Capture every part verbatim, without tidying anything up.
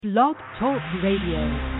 Blog Talk Radio.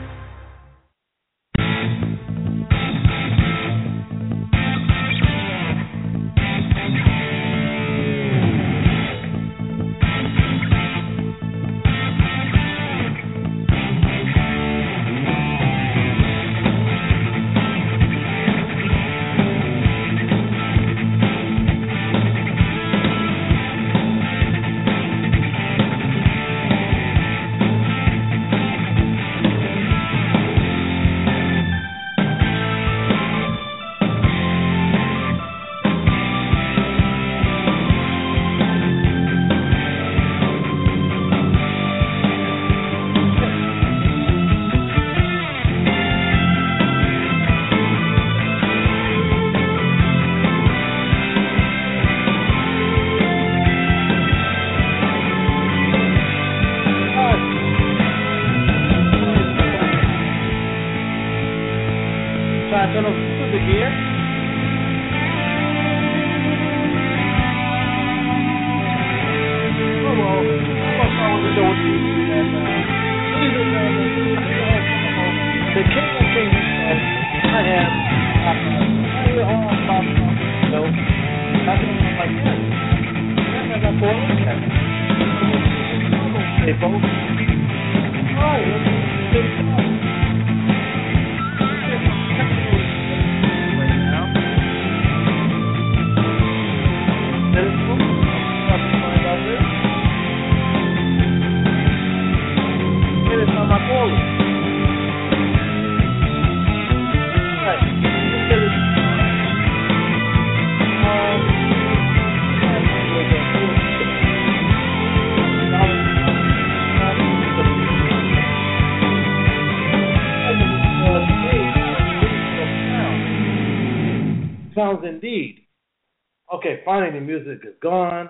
Sounds indeed. Okay, finally the music is gone.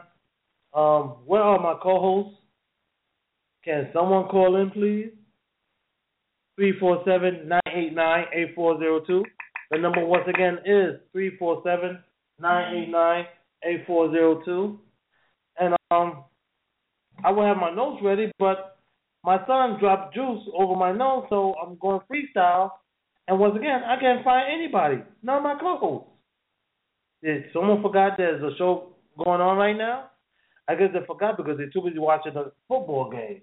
Um, where are my co-hosts? Can someone call in, please? three four seven, nine eight nine, eight four zero two. The number once again is three four seven, nine eight nine, eight four zero two. And um, I will have my notes ready, but my son dropped juice over my nose, so I'm going freestyle. And once again, I can't find anybody. None of my co-hosts. Did someone forgot there's a show going on right now? I guess they forgot because they're too busy watching the football game.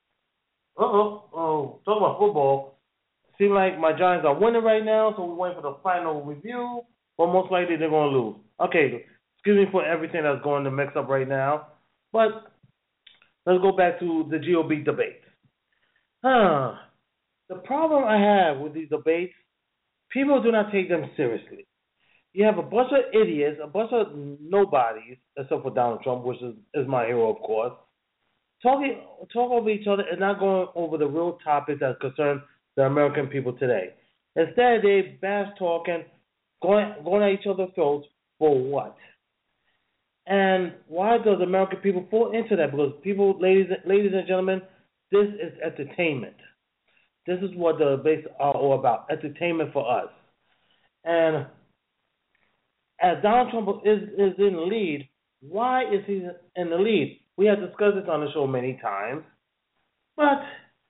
Uh-oh. Oh, talk about football. Seems like my Giants are winning right now, so we're waiting for the final review. But most likely they're going to lose. Okay, excuse me for everything that's going to mix up right now. But let's go back to the G O B debates. Huh. The problem I have with these debates, people do not take them seriously. You have a bunch of idiots, a bunch of nobodies, except for Donald Trump, which is, is my hero, of course, talking talk over each other and not going over the real topics that concern the American people today. Instead, they bash talking, going going at each other's throats for what? And why does American people fall into that? Because people, ladies, ladies and gentlemen, this is entertainment. This is what the debates are all about, entertainment for us. And as Donald Trump is, is in the lead, why is he in the lead? We have discussed this on the show many times, but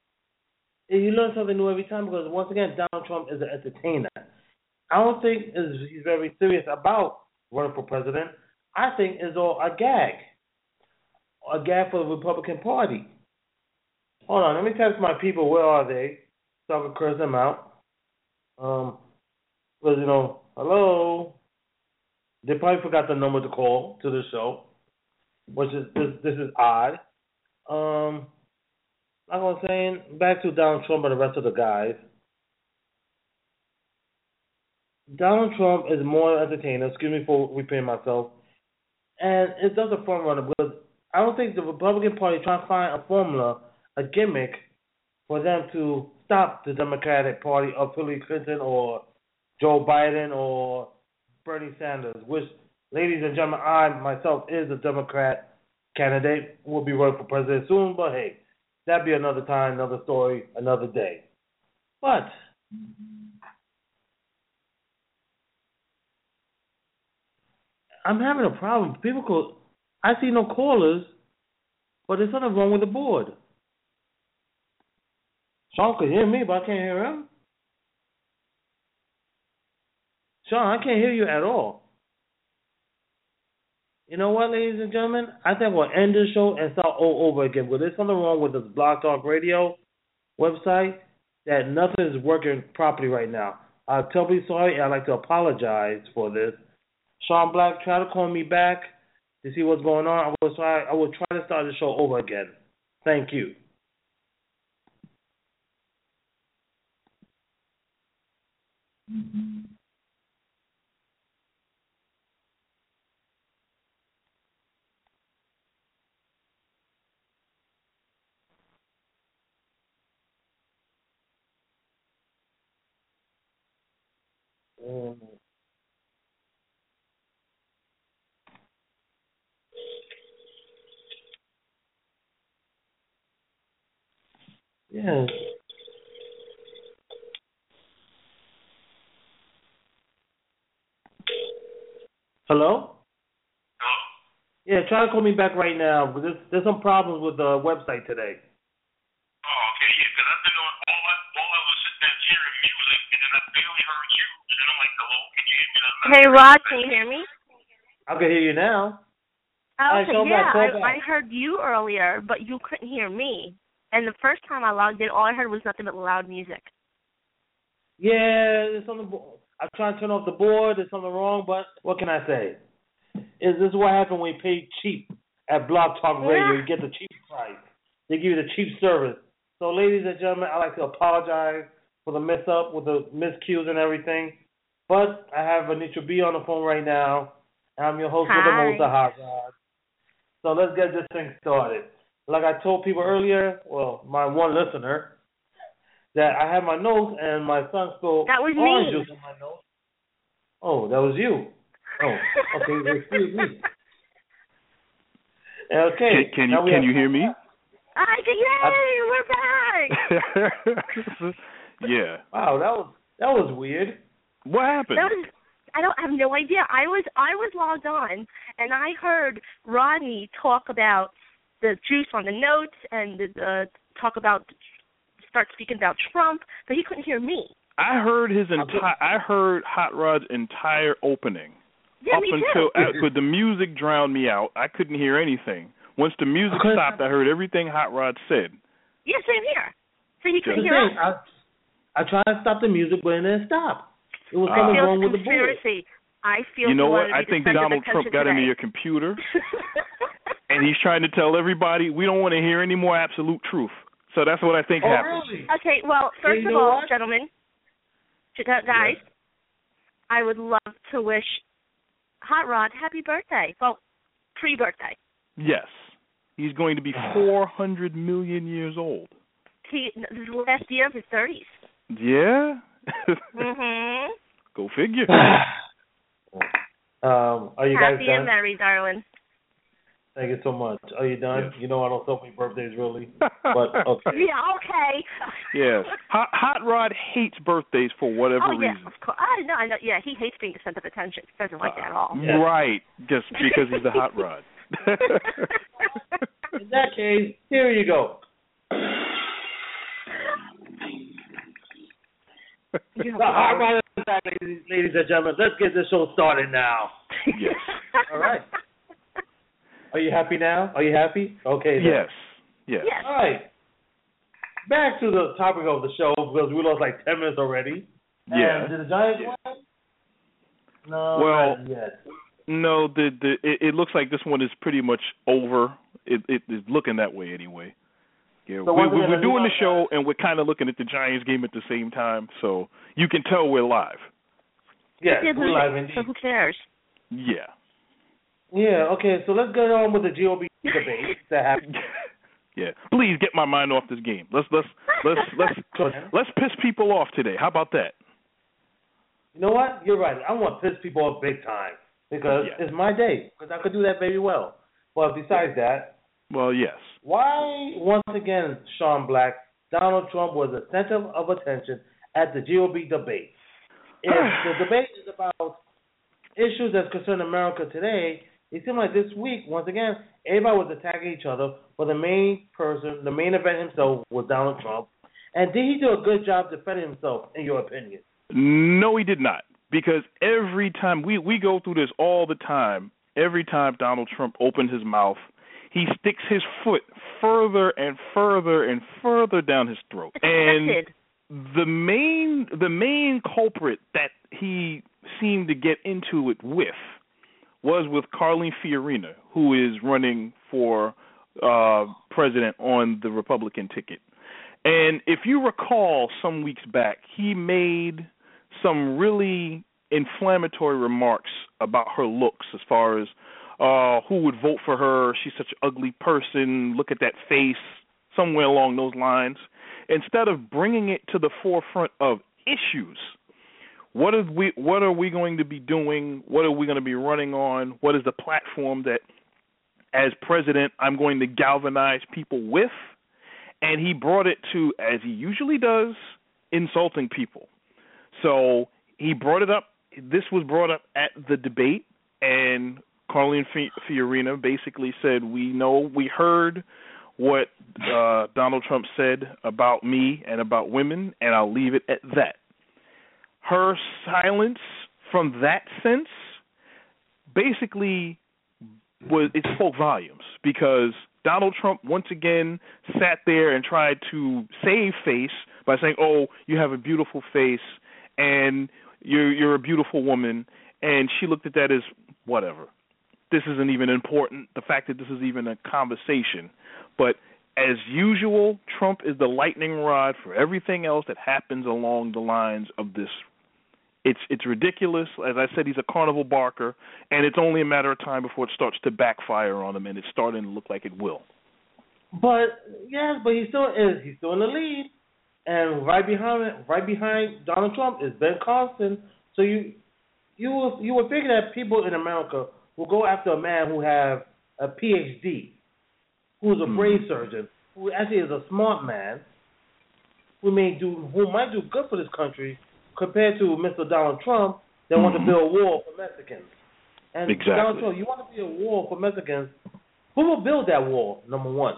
you learn something new every time because, once again, Donald Trump is an entertainer. I don't think he's very serious about running for president. I think it's all a gag, a gag for the Republican Party. Hold on, let me text my people. Where are they? So I can curse them out. Um, because, you know, hello. They probably forgot the number to call to the show, which is this. This is odd. Um, like I was saying, back to Donald Trump and the rest of the guys. Donald Trump is more entertaining. Excuse me for repeating myself, and it does a front runner because I don't think the Republican Party is trying to find a formula, a gimmick, for them to stop the Democratic Party of Hillary Clinton or Joe Biden or Bernie Sanders, which, ladies and gentlemen, I myself is a Democrat candidate, will be running for president soon, but hey, that'd be another time, another story, another day. But I'm having a problem. People call, I see no callers, but there's something wrong with the board. Sean could hear me, but I can't hear him. Sean, I can't hear you at all. You know what, ladies and gentlemen? I think we'll end this show and start all over again. But there's something wrong with this Blog Talk Radio website that nothing is working properly right now. I'll tell you sorry. I'd like to apologize for this. Sean Black, try to call me back to see what's going on. I will try. I will try to start the show over again. Thank you. Mm-hmm. Um, yes. Hello? Hello? Yeah, try to call me back right now. But there's, there's some problems with the website today. Oh, okay, yeah, because I've been on, all I, all I was sitting there hearing music, and then I barely heard you, and then I'm like, hello, can you hear me? Hey, Rod, can you hear me? I can hear you now. Oh, okay, right, yeah, back, I, I heard you earlier, but you couldn't hear me. And the first time I logged in, all I heard was nothing but loud music. Yeah, there's something. I'm trying to turn off the board. There's something wrong, but what can I say? Is this is what happened when you pay cheap at Blog Talk Radio? Yeah. You get the cheap price. They give you the cheap service. So, ladies and gentlemen, I'd like to apologize for the mess up with the miscues and everything. But I have Anitra B on the phone right now. And I'm your host Hi. with the most, the Hot Rod. So let's get this thing started. Like I told people earlier, well, my one listener, that I had my notes and my son spilled That was orange me. juice in my notes. Oh, that was you. Oh, okay, excuse me. Okay. Can, can you now we can have- you hear me? I yay, we're back. Yeah. Wow, that was that was weird. What happened? That was, I don't I have no idea. I was I was logged on, and I heard Rodney talk about the juice on the notes and the, the talk about start speaking about Trump, but he couldn't hear me. I heard his entire. I heard Hot Rod's entire opening. Yeah, Up me until too. but the music drowned me out. I couldn't hear anything. Once the music Okay. stopped, I heard everything Hot Rod said. Yeah, same here. So he couldn't The hear thing, us. I, I tried to stop the music, but it didn't stop. It was Uh, something I feel wrong with the board. conspiracy. I feel You know he what? wanted I me to think send him Donald Trump attention got into today. your computer, and he's trying to tell everybody we don't want to hear any more absolute truth. So that's what I think Oh, happened. really? Okay, well, first you of know all, what? gentlemen, ch- guys, I would love to wish Hot Rod happy birthday. Well, pre-birthday. Yes, he's going to be four hundred million years old. He this is the last year of his thirties. Yeah. Mhm. Go figure. um, are you guys Happy done? and merry, darling. Thank you so much. Are you done? Yes. You know I don't celebrate birthdays really, but okay. Yeah, okay. Yes. Hot, Hot Rod hates birthdays for whatever Oh yeah, reason. of course. I know, I know. Yeah, he hates being the center of attention. He doesn't like that at all. Yeah. Right. Just because he's the Hot Rod. In that case, here you go. You The have Hot a- Rod is back, ladies, ladies and gentlemen. Let's get this show started now. Yes. All right. Are you happy now? Are you happy? Okay. Then. Yes. Yes. Yes. All right. Back to the topic of the show because we lost like ten minutes already. Yeah. And did the Giants Yeah. win? No, Well, not yet. No, the the it, it looks like this one is pretty much over. It it is looking that way anyway. Yeah, So we, once we, again, we're doing the the- show and we're kind of looking at the Giants game at the same time, so you can tell we're live. Yes, Did we're lose live it, indeed. so who cares? Yeah. Yeah, okay, so let's get on with the G O B debate that happened. Yeah. Please get my mind off this game. Let's let's let's let's let's piss people off today. How about that? You know what? You're right. I want to piss people off big time because Yeah. it's my day because I could do that very well. But besides that, Well, yes. why, once again, Sean Black, Donald Trump was the center of attention at the G O B debate. If the debate is about issues that concern America today, it seemed like this week, once again, everybody was attacking each other, but the main person, the main event himself was Donald Trump. And did he do a good job defending himself, in your opinion? No, he did not. Because every time, we, we go through this all the time, every time Donald Trump opens his mouth, he sticks his foot further and further and further down his throat. And the main the main culprit that he seemed to get into it with was with Carly Fiorina, who is running for uh, president on the Republican ticket. And if you recall some weeks back, he made some really inflammatory remarks about her looks as far as uh, who would vote for her. She's such an ugly person. Look at that face, somewhere along those lines. Instead of bringing it to the forefront of issues, what are we what are we going to be doing? What are we going to be running on? What is the platform that, as president, I'm going to galvanize people with? And he brought it to, as he usually does, insulting people. So he brought it up. This was brought up at the debate, and Carly Fiorina basically said, we know, we heard what uh, Donald Trump said about me and about women, and I'll leave it at that. Her silence from that sense basically was, it spoke volumes, because Donald Trump once again sat there and tried to save face by saying, oh, you have a beautiful face and you're, you're a beautiful woman, and she looked at that as whatever. This isn't even important, the fact that this is even a conversation. But as usual, Trump is the lightning rod for everything else that happens along the lines of this. It's it's ridiculous. As I said, he's a carnival barker, and it's only a matter of time before it starts to backfire on him, and it's starting to look like it will. But yes, but he still is. He's still in the lead, and right behind right behind Donald Trump is Ben Carson. So you you will you would figure that people in America will go after a man who have a P H D, who is a brain mm-hmm. surgeon, who actually is a smart man, who may do who might do good for this country, compared to Mister Donald Trump that mm-hmm. wants to build a wall for Mexicans. And exactly. Donald Trump, you want to build a wall for Mexicans, who will build that wall, number one?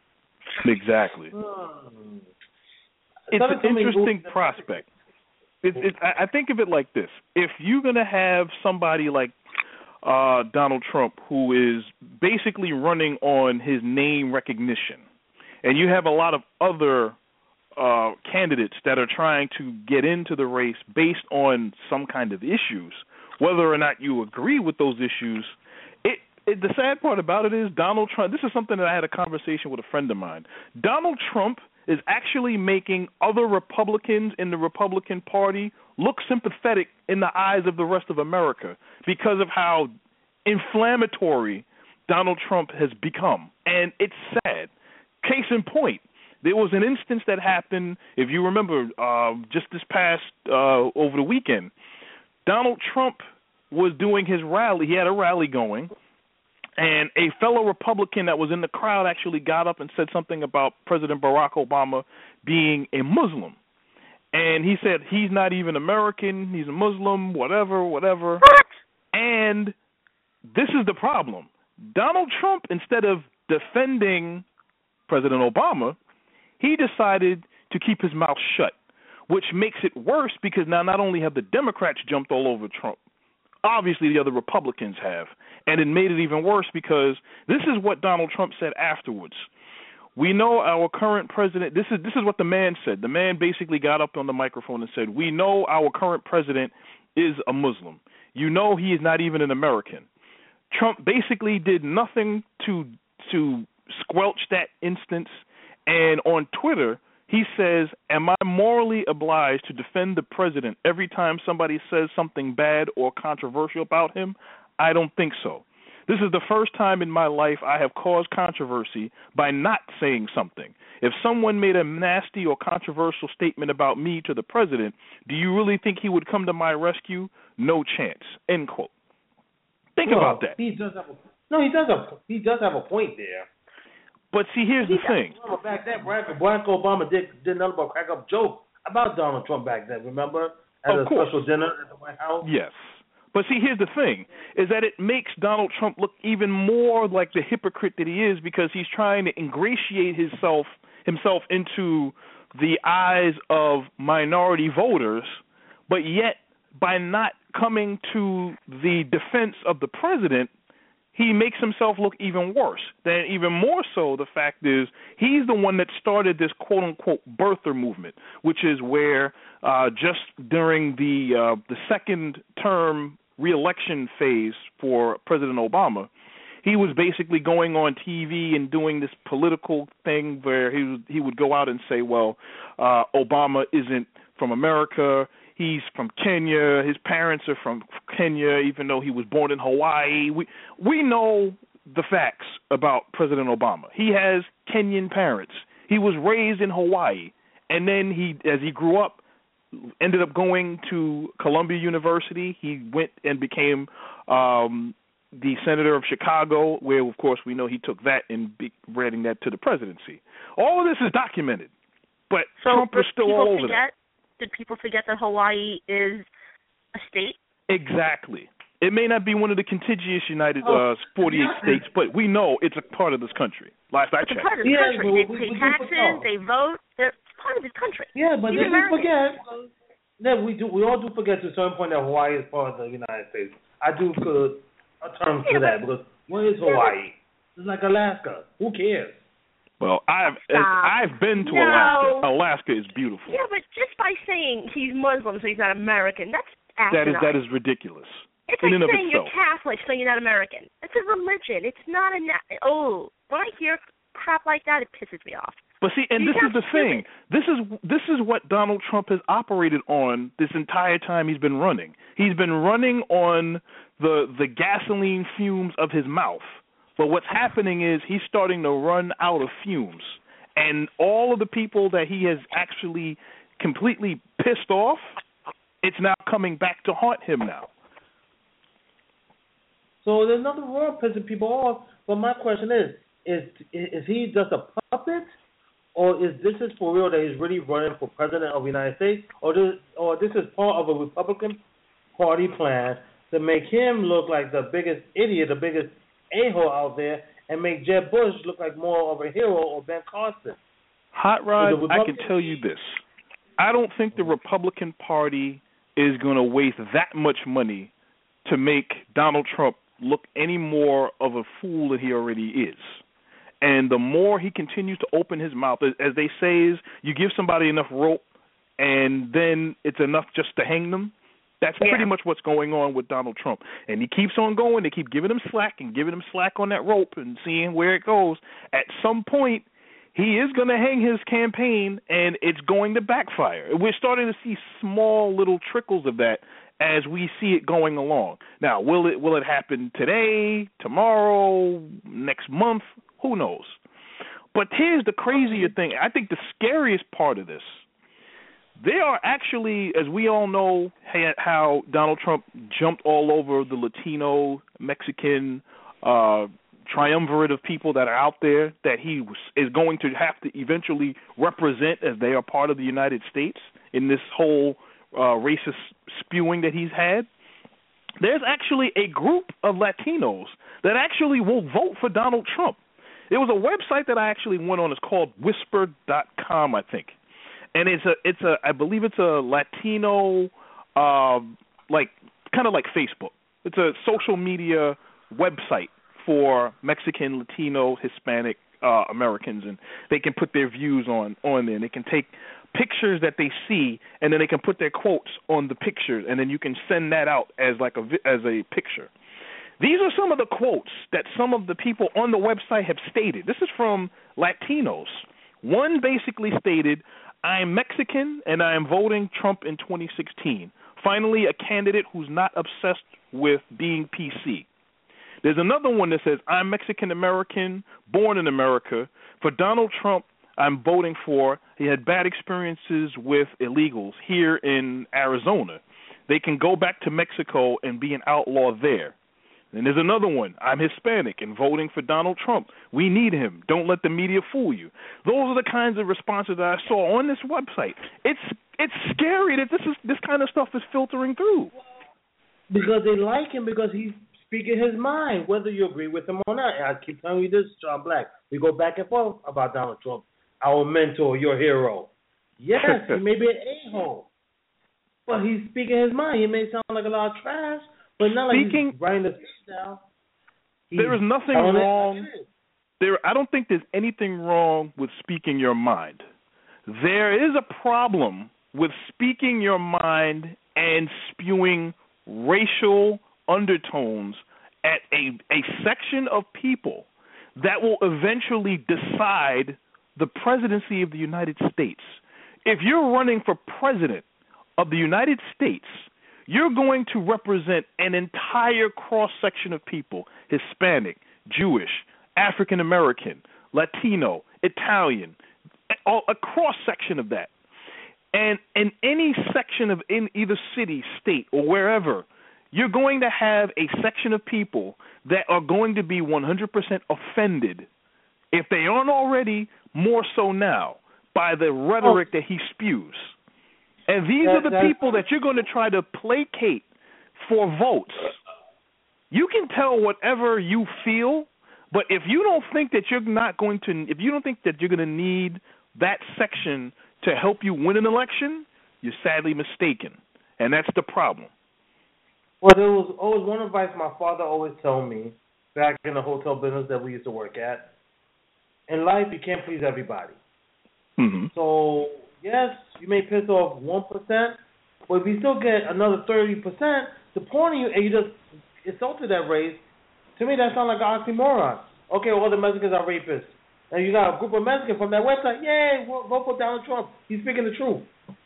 Exactly. Hmm. It's an interesting prospect. It, it, I think of it like this. If you're going to have somebody like uh, Donald Trump, who is basically running on his name recognition, and you have a lot of other Uh, candidates that are trying to get into the race based on some kind of issues, whether or not you agree with those issues, it, it the sad part about it is Donald Trump, this is something that I had a conversation with a friend of mine, Donald Trump is actually making other Republicans in the Republican Party look sympathetic in the eyes of the rest of America because of how inflammatory Donald Trump has become. And it's sad. Case in point, there was an instance that happened, if you remember, uh, just this past, uh, over the weekend. Donald Trump was doing his rally. He had a rally going, and a fellow Republican that was in the crowd actually got up and said something about President Barack Obama being a Muslim. And he said he's not even American, he's a Muslim, whatever, whatever. And this is the problem. Donald Trump, instead of defending President Obama, he decided to keep his mouth shut, which makes it worse because now not only have the Democrats jumped all over Trump, obviously the other Republicans have, and it made it even worse because this is what Donald Trump said afterwards. We know our current president, this is this is what the man said. The man basically got up on the microphone and said, we know our current president is a Muslim. You know he is not even an American. Trump basically did nothing to to squelch that instance. And on Twitter, he says, am I morally obliged to defend the president every time somebody says something bad or controversial about him? I don't think so. This is the first time in my life I have caused controversy by not saying something. If someone made a nasty or controversial statement about me to the president, do you really think he would come to my rescue? No chance. End quote. Think well, about that. He does have a, no, he does have he does have a point there. But see, here's the thing. Back then, Barack, Barack Obama did did nothing but crack up jokes about Donald Trump back then. Remember, at of a course. special dinner at the White House. Yes, but see, here's the thing: is that it makes Donald Trump look even more like the hypocrite that he is because he's trying to ingratiate himself himself into the eyes of minority voters, but yet by not coming to the defense of the president, he makes himself look even worse. Then even more so, the fact is he's the one that started this quote-unquote birther movement, which is where uh, just during the uh, the second term re-election phase for President Obama, he was basically going on T V and doing this political thing where he was, he would go out and say, well, uh, Obama isn't from America. He's from Kenya. His parents are from Kenya, even though he was born in Hawaii. We we know the facts about President Obama. He has Kenyan parents. He was raised in Hawaii, and then he, as he grew up, ended up going to Columbia University. He went and became um, the senator of Chicago, where, of course, we know he took that and be, reading that to the presidency. All of this is documented, but so, Trump but is still all over forget, that. Did people forget that Hawaii is a state? Exactly. It may not be one of the contiguous United uh, forty-eight yeah. states, but we know it's a part of this country. Last I it's checked. It's a part of this yeah, country. we, they we, pay we taxes. They vote. They're part of this country. Yeah, but Even then we forget that we do. We all do forget to a certain point that Hawaii is part of the United States. I do put a term to yeah, that because what is Hawaii? Yeah, it's like Alaska. Who cares? Well, I've Stop. I've been to no. Alaska. Alaska is beautiful. Yeah, but just by saying he's Muslim, so he's not American, that's asinine. That is that is ridiculous. It's in like and saying of you're itself. Catholic, so you're not American. It's a religion. It's not a na- oh. When I hear crap like that, it pisses me off. But see, and you this is the thing. This is this is what Donald Trump has operated on this entire time he's been running. He's been running on the the gasoline fumes of his mouth. But what's happening is he's starting to run out of fumes. And all of the people that he has actually completely pissed off, it's now coming back to haunt him now. So there's nothing wrong pissing people off. But my question is, is is he just a puppet? Or is this is for real that he's really running for president of the United States? Or this, or this is part of a Republican Party plan to make him look like the biggest idiot, the biggest a-hole out there, and make Jeb Bush look like more of a hero or Ben Carson? Hot Rod, I can tell you this. I don't think the Republican Party is going to waste that much money to make Donald Trump look any more of a fool than he already is. And the more he continues to open his mouth, as they say, is you give somebody enough rope and then it's enough just to hang them. That's yeah. pretty much what's going on with Donald Trump. And he keeps on going. They keep giving him slack and giving him slack on that rope and seeing where it goes. At some point, he is going to hang his campaign, and it's going to backfire. We're starting to see small little trickles of that as we see it going along. Now, will it will it happen today, tomorrow, next month? Who knows? But here's the crazier thing. I think the scariest part of this, they are actually, as we all know, how Donald Trump jumped all over the Latino, Mexican uh, triumvirate of people that are out there that he was, is going to have to eventually represent as they are part of the United States in this whole uh, racist spewing that he's had. There's actually a group of Latinos that actually will vote for Donald Trump. There was a website that I actually went on. It's called whisper dot com, I think. And it's a, it's a, I believe it's a Latino, uh, like kind of like Facebook. It's a social media website for Mexican, Latino, Hispanic uh, Americans, and they can put their views on on there. And they can take pictures that they see, and then they can put their quotes on the pictures, and then you can send that out as like a as a picture. These are some of the quotes that some of the people on the website have stated. This is from Latinos. One basically stated, "I'm Mexican and I am voting Trump in twenty sixteen. Finally, a candidate who's not obsessed with being P C." There's another one that says, "I'm Mexican-American, born in America. For Donald Trump, I'm voting for. He had bad experiences with illegals here in Arizona. They can go back to Mexico and be an outlaw there." And there's another one, "I'm Hispanic and voting for Donald Trump. We need him. Don't let the media fool you." Those are the kinds of responses that I saw on this website. It's it's scary that this is this kind of stuff is filtering through. Because they like him because he's speaking his mind, whether you agree with him or not. I keep telling you this, John Black. We go back and forth about Donald Trump, our mentor, your hero. Yes, he may be an a-hole, but he's speaking his mind. He may sound like a lot of trash, but not speaking, like he's writing the speech down. There is nothing wrong. There, I don't think there's anything wrong with speaking your mind. There is a problem with speaking your mind and spewing racial undertones at a, a section of people that will eventually decide the presidency of the United States. If you're running for president of the United States, you're going to represent an entire cross-section of people, Hispanic, Jewish, African American, Latino, Italian, a cross-section of that. And in any section of in either city, state, or wherever, you're going to have a section of people that are going to be one hundred percent offended, if they aren't already, more so now, by the rhetoric oh. that he spews. And these that, are the people that you're going to try to placate for votes. You can tell whatever you feel, but if you don't think that you're not going to, if you don't think that you're going to need that section to help you win an election, you're sadly mistaken, and that's the problem. Well, there was always one advice my father always told me back in the hotel business that we used to work at. In life, you can't please everybody. Mm-hmm. So, yes, you may piss off one percent, but if you still get another thirty percent supporting you and you just insulted that race, to me that sounds like an oxymoron. Okay, well, all the Mexicans are rapists. And you got a group of Mexicans from that website, yay, vote for Donald Trump. He's speaking the truth.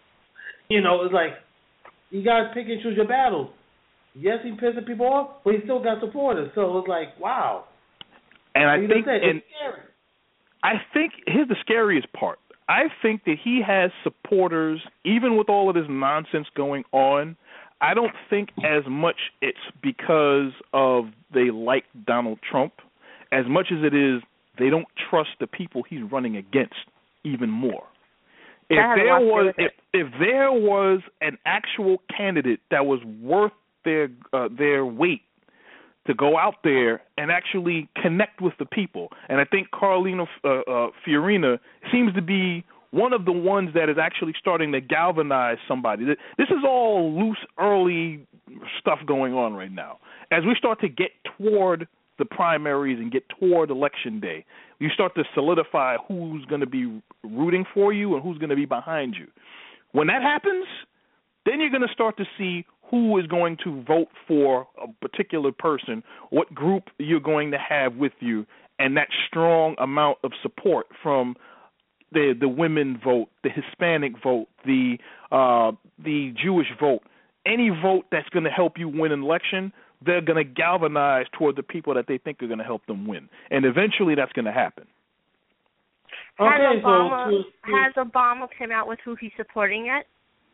You know, it's like, you got to pick and choose your battles. Yes, he's pissing people off, but he still got supporters. So it's like, wow. And I you think, said, and it's scary. I think here's the scariest part. I think that he has supporters, even with all of this nonsense going on. I don't think as much it's because of they like Donald Trump, as much as it is they don't trust the people he's running against even more. If there was, if, if there was an actual candidate that was worth their uh, their weight to go out there and actually connect with the people, and I think Carolina uh, uh, Fiorina seems to be one of the ones that is actually starting to galvanize somebody. This is all loose, early stuff going on right now. As we start to get toward the primaries and get toward Election Day, you start to solidify who's going to be rooting for you and who's going to be behind you. When that happens, then you're going to start to see who is going to vote for a particular person, what group you're going to have with you, and that strong amount of support from the the women vote, the Hispanic vote, the uh, the Jewish vote, any vote that's going to help you win an election, they're going to galvanize toward the people that they think are going to help them win. And eventually that's going to happen. Has okay, Obama, so, so, has Obama come out with who he's supporting yet?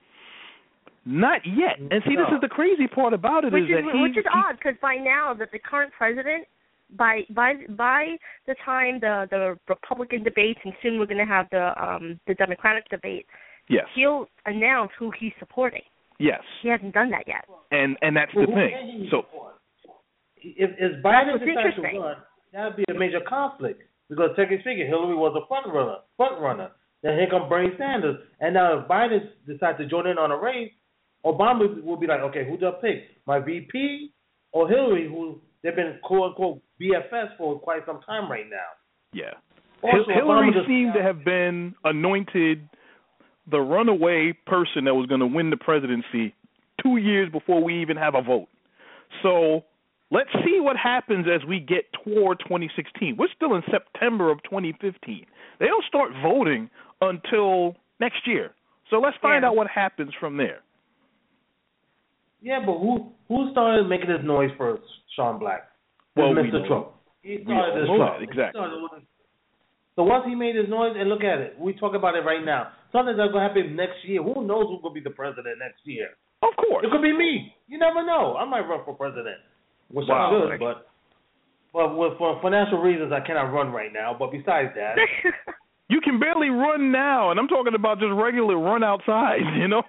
Not yet. And see, no. this is the crazy part about it which is, is that he... Which is he, odd, because by now, that the current president, by by by the time the, the Republican debates, and soon we're going to have the um, the Democratic debate, yes. he'll announce who he's supporting. Yes. He hasn't done that yet. And and that's well, the thing. So, if, if Biden decides to run, that would be a major conflict. Because technically speaking, Hillary was a front runner, front runner. Then here comes Bernie Sanders. And now if Biden decides to join in on a race, Obama will be like, okay, who do I pick? My V P or Hillary, who they've been quote unquote B F S for quite some time right now. Yeah. Also, Hillary just, seemed to have been anointed the runaway person that was going to win the presidency two years before we even have a vote. So let's see what happens as we get toward twenty sixteen. We're still in September of twenty fifteen. They don't start voting until next year. So let's find yeah. out what happens from there. Yeah, but who who started making this noise first? Sean Black. Well, Mister we Trump. He started this that, exactly. Started, so once he made his noise, and look at it, we talk about it right now. Something that's going to happen next year. Who knows who's going to be the president next year? Of course. It could be me. You never know. I might run for president, which wow. I should, but but with, for financial reasons, I cannot run right now. But besides that, you can barely run now, and I'm talking about just regular run outside. You know.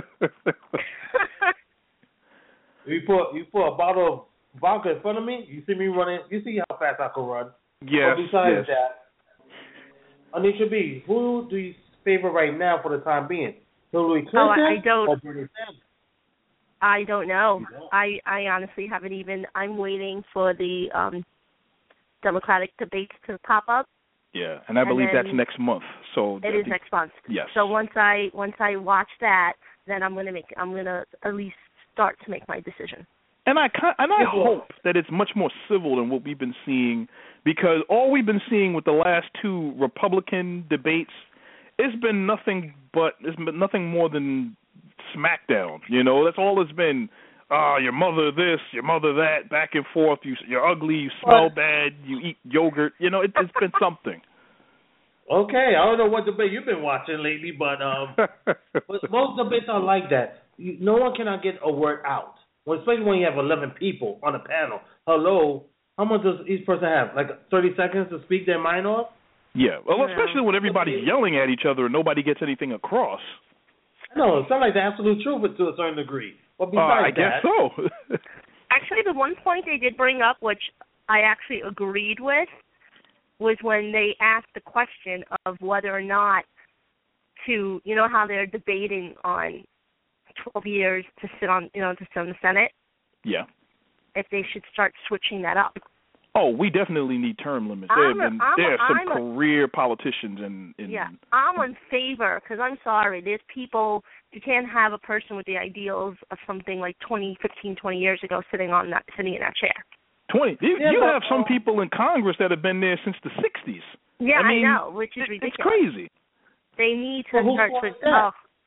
you put you put a bottle of vodka in front of me. You see me running. You see how fast I can run. Yes. But besides yes. that, Anisha B, who do you favorite right now for the time being? Hillary Clinton oh, I, I don't, or Bernie Sanders? I don't know. don't. I, I honestly haven't even. I'm waiting for the um, Democratic debates to pop up. Yeah, and I believe and that's next month. So it is next month. Yes. So once I once I watch that, then I'm gonna make I'm gonna at least start to make my decision. And I and I hope that it's much more civil than what we've been seeing, because all we've been seeing with the last two Republican debates, it's been nothing but it's been nothing more than smackdown. You know, that's all it's been. Ah, uh, your mother this, your mother that, back and forth. You, you're ugly. You smell what? bad. You eat yogurt. You know, it, it's been something. Okay, I don't know what debate you've been watching lately, but um, but most debates are like that. You, no one cannot get a word out. Well, especially when you have eleven people on a panel. Hello, how much does each person have? Like thirty seconds to speak their mind off? Yeah, well, especially when everybody's yelling at each other and nobody gets anything across. No, it's not like the absolute truth to a certain degree. But besides uh, I that, guess so. Actually, the one point they did bring up, which I actually agreed with, was when they asked the question of whether or not to, you know, how they're debating on twelve years to sit on, you know, to sit on the Senate. Yeah. If they should start switching that up. Oh, we definitely need term limits. There have been I'm, there are some I'm career a, politicians in, in. Yeah, I'm in favor because I'm sorry. There's people, you can't have a person with the ideals of something like twenty, fifteen, twenty years ago sitting on that, sitting in that chair. twenty You, yeah, you but, have some people in Congress that have been there since the sixties. Yeah, I, mean, I know, which is ridiculous. It's crazy. They need to well, start with. Oh.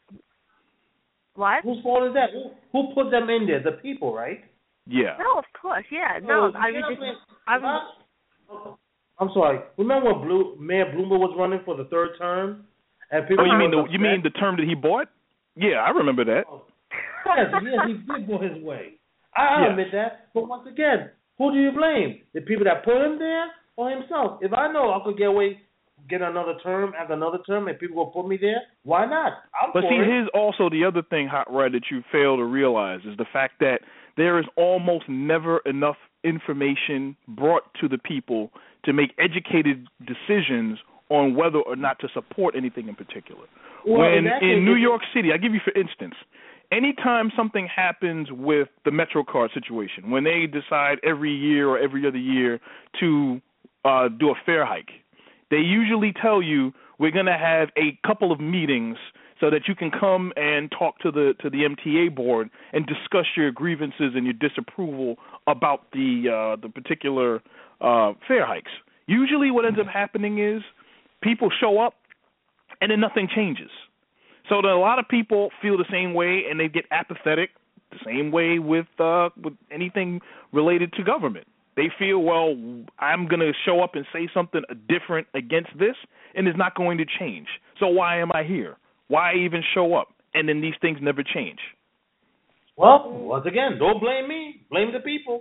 What? Whose fault is that? Who, who put them in there? The people, right? Yeah. No, of course, yeah. No, so, I was just. I was, I'm sorry. Remember when Blue, Mayor Bloomberg was running for the third term, and people. Oh, you mean the upset? you mean the term that he bought? Yeah, I remember that. Oh. Yes, yes, he did go his way. I yes. admit that. But once again, who do you blame? The people that put him there or himself? If I know I could get away, get another term after another term, and people will put me there, why not? I'm but for see, it. here's also the other thing, Hot Rod, that you fail to realize is the fact that there is almost never enough information brought to the people to make educated decisions on whether or not to support anything in particular. Well, when in, in New York City, I give you for instance, anytime something happens with the MetroCard situation, when they decide every year or every other year to uh, do a fare hike, they usually tell you we're going to have a couple of meetings so that you can come and talk to the to the M T A board and discuss your grievances and your disapproval about the uh, the particular uh, fare hikes. Usually what ends up happening is people show up and then nothing changes. So that a lot of people feel the same way and they get apathetic, the same way with uh, with anything related to government. They feel, well, I'm going to show up and say something different against this, and it's not going to change. So why am I here? Why even show up? And then these things never change. Well, once again, don't blame me. Blame the people.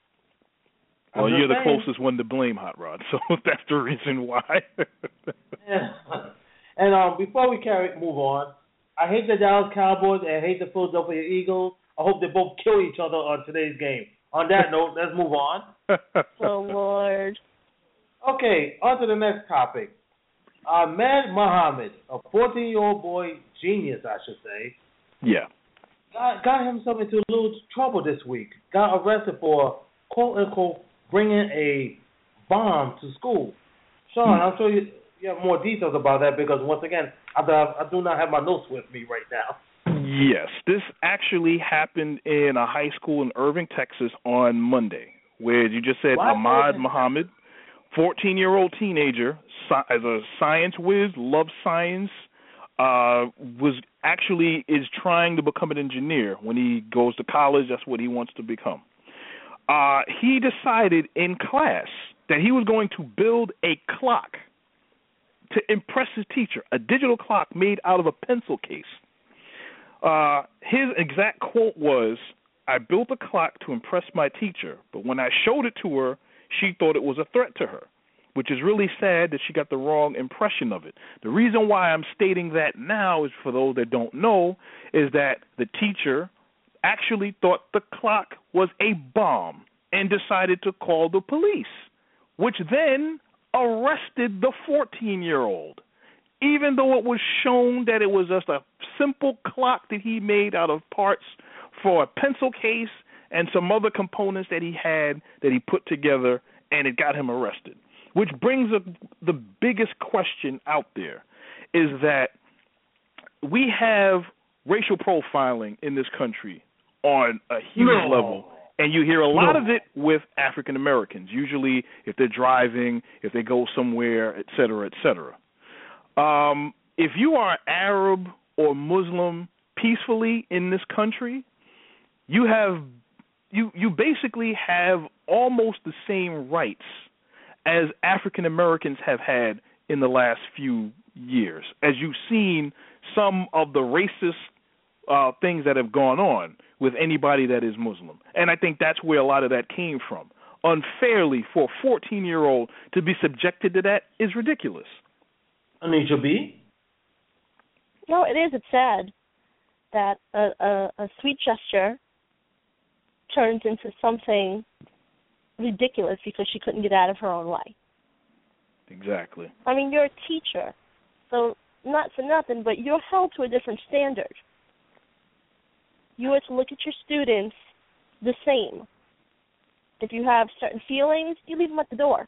Well, I'm you're the saying. closest one to blame, Hot Rod, so that's the reason why. Yeah. And um, before we carry move on, I hate the Dallas Cowboys and I hate the Philadelphia Eagles. I hope they both kill each other on today's game. On that note, let's move on. Oh, Lord. Okay, on to the next topic. Ahmed Muhammad, a fourteen-year-old boy, genius, I should say. Yeah. Got, got himself into a little trouble this week. Got arrested for, quote-unquote, bringing a bomb to school. Sean, I'm sure you, you have more details about that because, once again, I, I do not have my notes with me right now. Yes, this actually happened in a high school in Irving, Texas on Monday, where you just said Why Ahmad Irving? Muhammad, fourteen-year-old teenager, as a science whiz, loves science, uh, was actually is trying to become an engineer. When he goes to college, that's what he wants to become. Uh, he decided in class that he was going to build a clock to impress his teacher, a digital clock made out of a pencil case. Uh, his exact quote was, "I built a clock to impress my teacher, but when I showed it to her, she thought it was a threat to her," which is really sad that she got the wrong impression of it. The reason why I'm stating that now is, for those that don't know, is that the teacher actually thought the clock was a bomb and decided to call the police, which then arrested the fourteen-year-old. even though it was shown that it was just a simple clock that he made out of parts for a pencil case and some other components that he had that he put together, and it got him arrested. Which brings up the biggest question out there, is that we have racial profiling in this country on a huge no. level. And you hear a lot no. of it with African Americans, usually if they're driving, if they go somewhere, et cetera, et cetera. Um, if you are Arab or Muslim peacefully in this country, you have you you basically have almost the same rights as African Americans have had in the last few years, as you've seen some of the racist uh, things that have gone on with anybody that is Muslim. And I think that's where a lot of that came from. Unfairly for a fourteen-year-old to be subjected to that is ridiculous. Anita B? No, it is. It's sad that a, a, a sweet gesture turns into something ridiculous because she couldn't get out of her own way. Exactly. I mean, you're a teacher, so not for nothing, but you're held to a different standard. You are to look at your students the same. If you have certain feelings, you leave them at the door.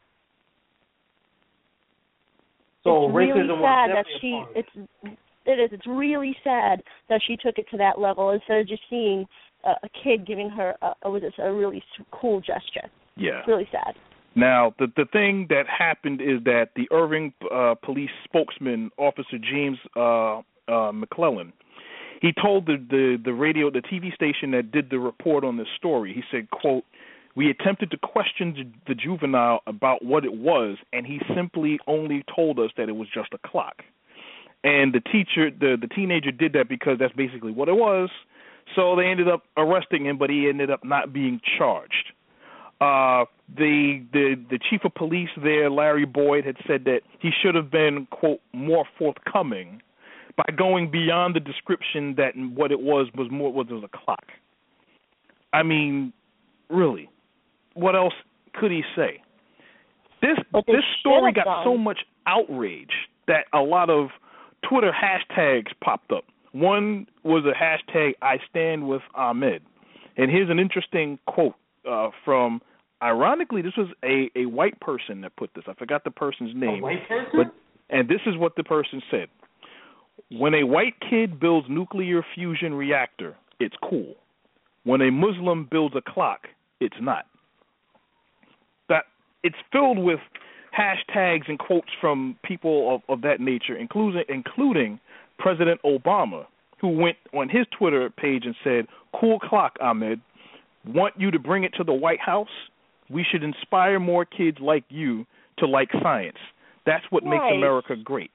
So it's racism really sad was that she. It's it is. It's really sad that she took it to that level instead of just seeing a, a kid giving her a, a, was a really cool gesture. Yeah. It's really sad. Now, the the thing that happened is that the Irving uh, police spokesman, Officer James uh, uh, McClellan, he told the, the, the radio, the T V station that did the report on this story, he said, quote, "We attempted to question the juvenile about what it was, and he simply only told us that it was just a clock." And the teacher, the, the teenager did that because that's basically what it was. So they ended up arresting him, but he ended up not being charged. Uh, the the the chief of police there, Larry Boyd, had said that he should have been, quote, more forthcoming by going beyond the description that what it was was more was a clock. I mean, really, what else could he say? This this story got done. so much outrage that a lot of Twitter hashtags popped up. One was a hashtag I stand with Ahmed. And here's an interesting quote uh, from, ironically, this was a, a white person that put this. I forgot the person's name. A white person? But, and this is what the person said. "When a white kid builds nuclear fusion reactor, it's cool. When a Muslim builds a clock, it's not." That it's filled with hashtags and quotes from people of, of that nature, including including President Obama, who went on his Twitter page and said, "Cool clock, Ahmed. Want you to bring it to the White House? We should inspire more kids like you to like science. That's what Nice. makes America great."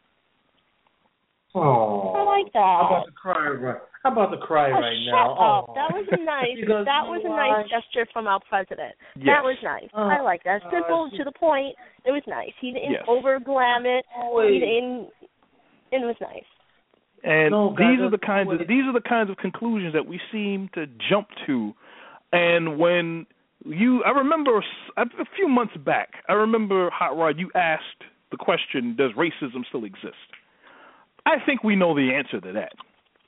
Oh, I like that. I'm about to cry right. I'm about to cry Oh, right shut now. up. Oh. That was a nice. Because that you was a know nice why? gesture from our president. Yes. That was nice. Oh, I like that. Simple, uh, to the point. It was nice. He didn't Yes. over glam it. Always. He didn't. It was nice. And No, God, these are the that's kinds of always- these are the kinds of conclusions that we seem to jump to. And when you, I remember a few months back, I remember, Hot Rod, you asked the question, does racism still exist? I think we know the answer to that.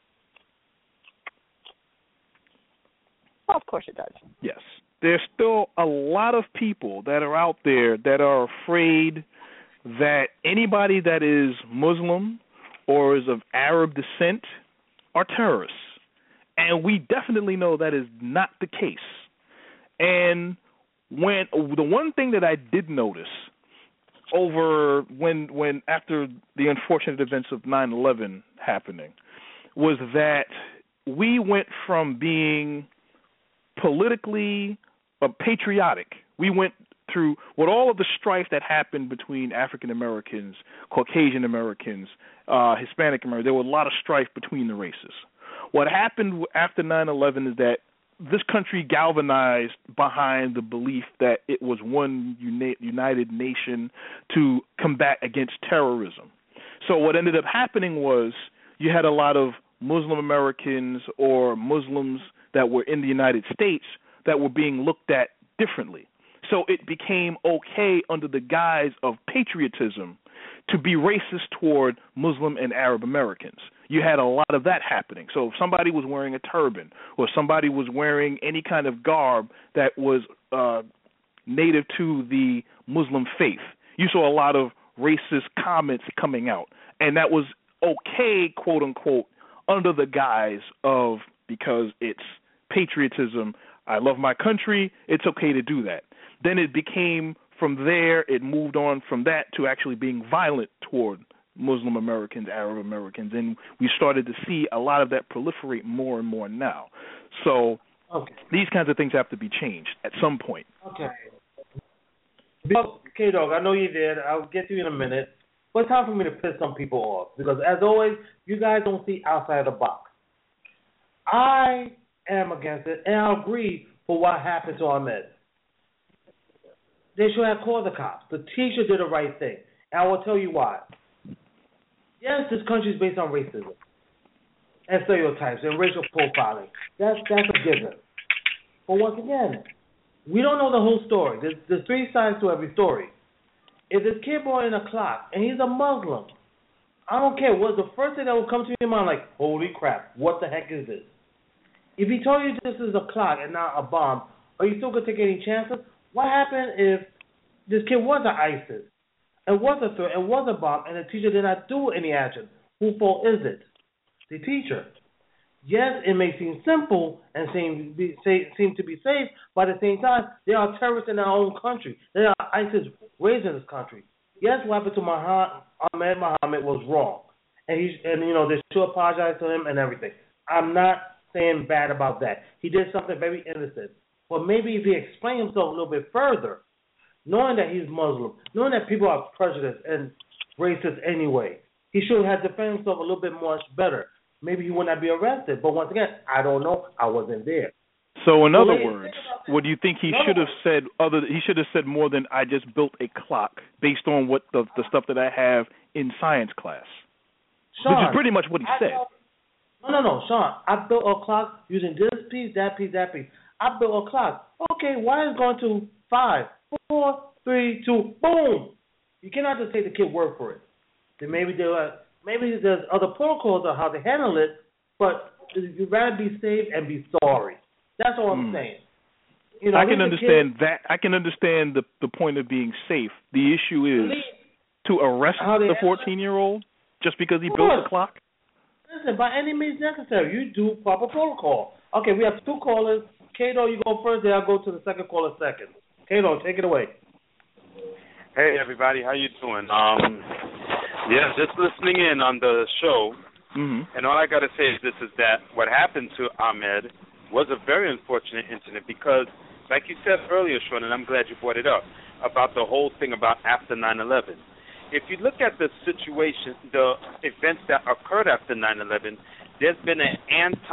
Well, of course it does. Yes. There's still a lot of people that are out there that are afraid that anybody that is Muslim or is of Arab descent are terrorists. And we definitely know that is not the case. And when the one thing that I did notice over when when after the unfortunate events of nine eleven happening was that we went from being politically uh, patriotic. We went through with all of the strife that happened between African Americans, Caucasian Americans, uh, Hispanic Americans. There was a lot of strife between the races. What happened after nine eleven is that this country galvanized behind the belief that it was one uni- united nation to combat against terrorism. So what ended up happening was you had a lot of Muslim Americans or Muslims that were in the United States that were being looked at differently. So it became okay under the guise of patriotism to be racist toward Muslim and Arab Americans. You had a lot of that happening. So if somebody was wearing a turban or somebody was wearing any kind of garb that was uh, native to the Muslim faith, you saw a lot of racist comments coming out. And that was okay, quote unquote, under the guise of, because it's patriotism, I love my country, it's okay to do that. Then it became, from there, it moved on from that to actually being violent toward Muslim Americans, Arab Americans, and we started to see a lot of that proliferate more and more now. So okay. These kinds of things have to be changed at some point. Okay. K-Dog, I know you're there. I'll get to you in a minute. But it's time for me to piss some people off because, as always, you guys don't see outside the box. I am against it, and I agree for what happened to Ahmed. They should have called the cops. The teacher did the right thing, and I will tell you why. Yes, this country is based on racism and stereotypes and racial profiling. That's that's a given. But once again, we don't know the whole story. There's, there's three sides to every story. If this kid brought in a clock and he's a Muslim, I don't care. What's the first thing that will come to your mind? Like, holy crap, what the heck is this? If he told you this is a clock and not a bomb, are you still going to take any chances? What happened if this kid was an ISIS? It was a threat, it was a bomb, and the teacher did not do any action? Whose fault is it? The teacher. Yes, it may seem simple and seem, be, say, seem to be safe, but at the same time, there are terrorists in our own country. There are ISIS raised in this country. Yes, what happened to Muhammad, Ahmed Muhammad was wrong, and he and you know they should apologize to him and everything. I'm not saying bad about that. He did something very innocent, but maybe if he explained himself a little bit further, knowing that he's Muslim, knowing that people are prejudiced and racist anyway, he should have defended himself a little bit much better. Maybe he would not be arrested. But once again, I don't know. I wasn't there. So in other words, what do you think he should have said? Other, he should have said more than "I just built a clock" based on what the the stuff that I have in science class, Sean, which is pretty much what he I said. Know, no, no, no, Sean. I built a clock using this piece, that piece, that piece. I built a clock. Okay, why is it going to five, four, three, two, boom? You cannot just take the kid's word for it. Then maybe there are, maybe there's other protocols on how to handle it, but you'd rather be safe and be sorry. That's all I'm mm. saying. You know, I can understand kid, that. I can understand the the point of being safe. The issue is to arrest the fourteen-year-old just because he built the clock. Listen, by any means necessary, you do proper protocol. Okay, we have two callers. Kato, you go first, then I'll go to the second caller second. Kato, take it away. Hey, everybody, how you doing? Um, yeah, just listening in on the show, mm-hmm. and all I got to say is this, is that what happened to Ahmed was a very unfortunate incident because, like you said earlier, Sean, and I'm glad you brought it up, about the whole thing about after nine eleven. If you look at the situation, the events that occurred after nine eleven, there's been an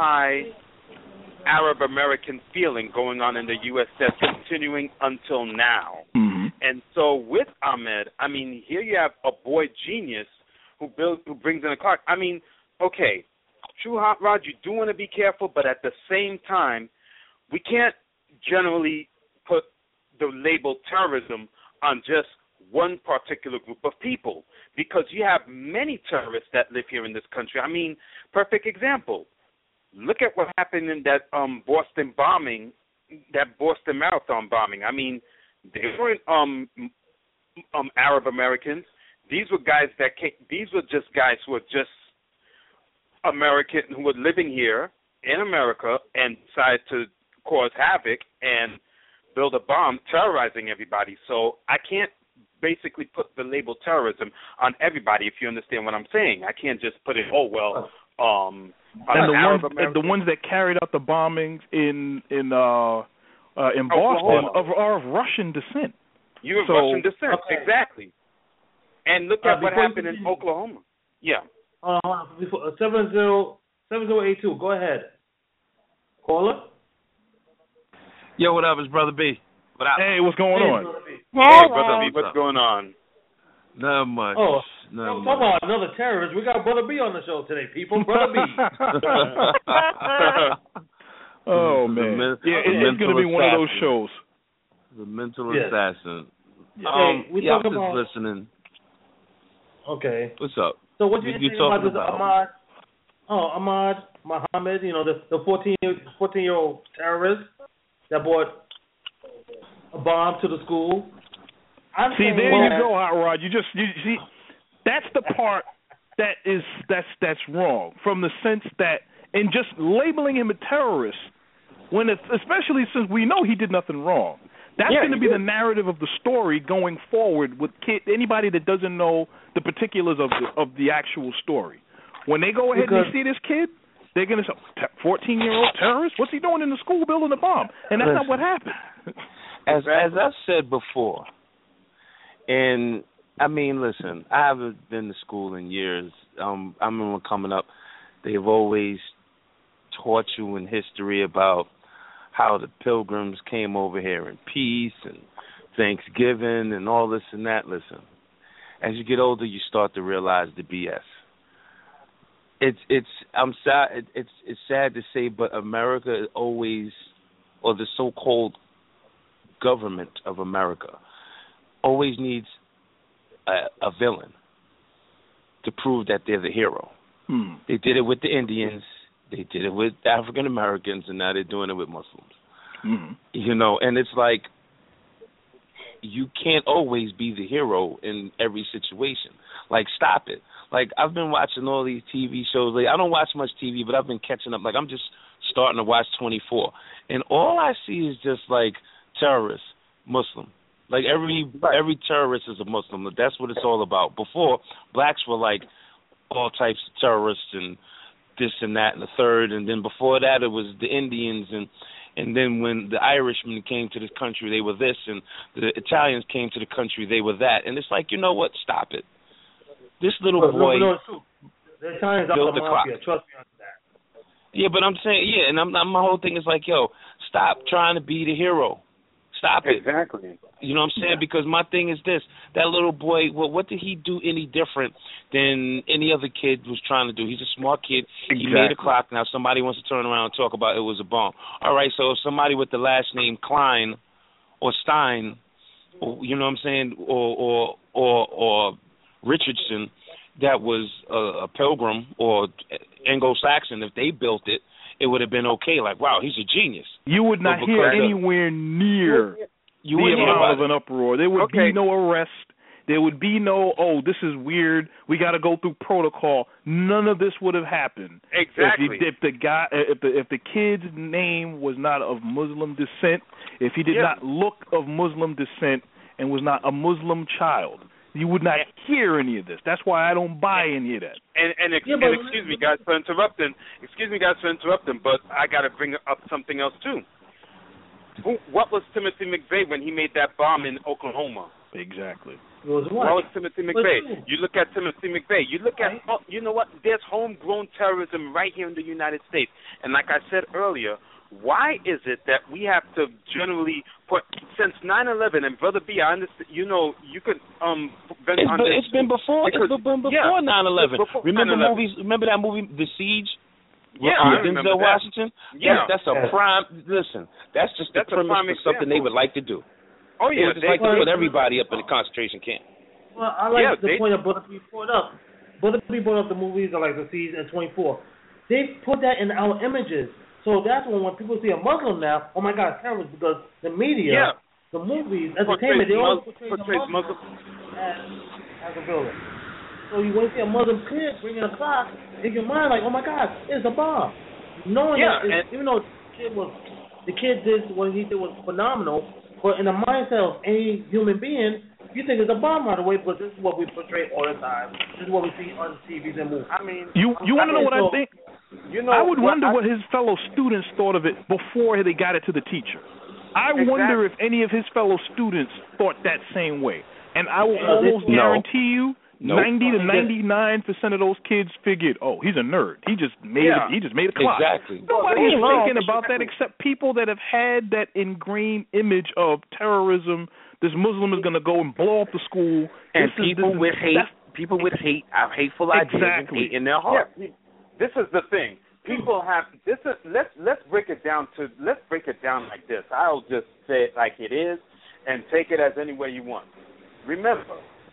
anti-Arab American feeling going on in the U S that's continuing until now. Mm-hmm. And so with Ahmed, I mean, here you have a boy genius who builds, who brings in a clock. I mean, okay, true hot rod, you do want to be careful, but at the same time, we can't generally put the label terrorism on just one particular group of people, because you have many terrorists that live here in this country. I mean, perfect example. Look at what happened in that um, Boston bombing, that Boston Marathon bombing. I mean, they weren't um, um, Arab Americans. These were guys that came, these were just guys who were just American, who were living here in America and decided to cause havoc and build a bomb, terrorizing everybody. So I can't basically put the label terrorism on everybody, if you understand what I'm saying. I can't just put it, oh, well, um, and the Arab ones, American. the ones that carried out the bombings in in uh, uh, in Boston are, are of Russian descent. You have so, Russian descent, okay. exactly. And look at uh, what happened in Oklahoma. Yeah. Uh, before, seven zero seven zero eight two. Go ahead, caller. Yo, what up? It's Brother B. What up? Hey, what's going hey, on? Brother B. Hey, Brother B, what's going on? Not much. Oh, Not talk much. about another terrorist. We got Brother B on the show today, people. Brother B. Oh, man. Men- yeah, it, it's going to be one of those shows. The mental yes. assassin. Yeah. Um, hey, we yeah, talk I'm just about... listening. Okay. What's up? So what do you, you think about this about? Ahmad? Oh, Ahmad Muhammad, you know, the the fourteen year old terrorist that brought a bomb to the school. I'm see, there well, you go, Hot Rod. You just you see, that's the part that is that's that's wrong from the sense that in just labeling him a terrorist, when it's, especially since we know he did nothing wrong. That's yeah, going to be did. the narrative of the story going forward with kid, anybody that doesn't know the particulars of the, of the actual story. When they go ahead because, and they see this kid, they're going to say, fourteen-year-old terrorist? What's he doing in the school building a bomb? And that's listen, not what happened. As as I've said before, and I mean, listen, I haven't been to school in years. Um, I remember coming up, they've always taught you in history about how the Pilgrims came over here in peace and Thanksgiving and all this and that. Listen, as you get older, you start to realize the B S. It's it's I'm sad it's it's sad to say, but America always, or the so-called government of America, always needs a, a villain to prove that they're the hero. Hmm. They did it with the Indians. They did it with African Americans, and now they're doing it with Muslims. Mm-hmm. You know, and it's like you can't always be the hero in every situation. Like, stop it. Like, I've been watching all these T V shows. Like, I don't watch much T V, but I've been catching up. Like, I'm just starting to watch twenty-four, and all I see is just like terrorists, Muslim. Like every every terrorist is a Muslim. That's what it's all about. Before, blacks were like all types of terrorists and this and that and the third, and then before that it was the Indians, and and then when the Irishmen came to this country, they were this, and the Italians came to the country, they were that. And it's like, you know what? Stop it. This little but, boy no, no, the Italians built are the the clock. mafia. Trust me on that. Yeah, but I'm saying, yeah, and I'm, I'm, my whole thing is like, yo, stop trying to be the hero. Stop it. Exactly. You know what I'm saying? Yeah. Because my thing is this. That little boy, well, what did he do any different than any other kid was trying to do? He's a smart kid. Exactly. He made a clock. Now somebody wants to turn around and talk about it was a bomb. All right, so if somebody with the last name Klein or Stein, or, you know what I'm saying, or or or, or Richardson, that was a, a Pilgrim or Anglo-Saxon, if they built it, it would have been okay. Like, wow, he's a genius. You would not hear anywhere near you the amount of it. an uproar. There would okay. be no arrest. There would be no, oh, this is weird. We got to go through protocol. None of this would have happened. Exactly. If, you, if the guy, if the if the kid's name was not of Muslim descent, if he did yeah. not look of Muslim descent and was not a Muslim child, you would not hear any of this. That's why I don't buy any of that. And and, ex- yeah, and excuse me, guys, for interrupting. Excuse me, guys, for interrupting. But I got to bring up something else too. Who, what was Timothy McVeigh when he made that bomb in Oklahoma? Exactly. It was what? What was Timothy McVeigh? You look at Timothy McVeigh. You look at, oh, you know what? There's homegrown terrorism right here in the United States. And like I said earlier, why is it that we have to generally put, since nine eleven, and Brother B, I understand, you know, you could, um, it's, been, it's been before, because, it's been before yeah, nine eleven. Remember nine eleven. movies, remember that movie, The Siege? Yeah, with I remember Denzel that. Washington? Yeah. That's, that's a Yeah. prime, listen, that's just the That's a premise prime for something they example. would like to do. Oh, They yeah. would just they, like to put everybody up in a concentration camp. Well, I like Yeah, the they- point that Brother B brought up. Brother B brought up the movies like The Siege and twenty-four. They put that in our images. So that's when when people see a Muslim now, oh my God, terrorists, because the media, Yeah. the movies, entertainment, they always portray the portrays Muslim Muslim. as, as a villain. So you when you see a Muslim kid bringing a clock, in your mind like, oh my God, it's a bomb. Knowing Yeah, that, it's, and- even though the kid was, the kid did what he did was phenomenal, but in the mindset of any human being, you think it's a bomb right away, but this is what we portray all the time. This is what we see on T Vs and movies. I mean, You you want to know what I so- think? you know, I would what wonder I, what his fellow students thought of it before they got it to the teacher. I Exactly. wonder if any of his fellow students thought that same way. And I will No. almost No. guarantee you, Nope. ninety to ninety-nine percent of those kids figured, oh, he's a nerd. He just made Yeah. it, he just made a clock. Exactly. Nobody's What's wrong? thinking about that except people that have had that ingrained image of terrorism. This Muslim is going to go and blow up the school. And This is- people this is- with hate, that's- people with hate, have hateful ideas and Exactly. hate in their heart. Yeah, this is the thing. People have this. Is, let's let's break it down to let's break it down like this. I'll just say it like it is, and take it as any way you want. Remember,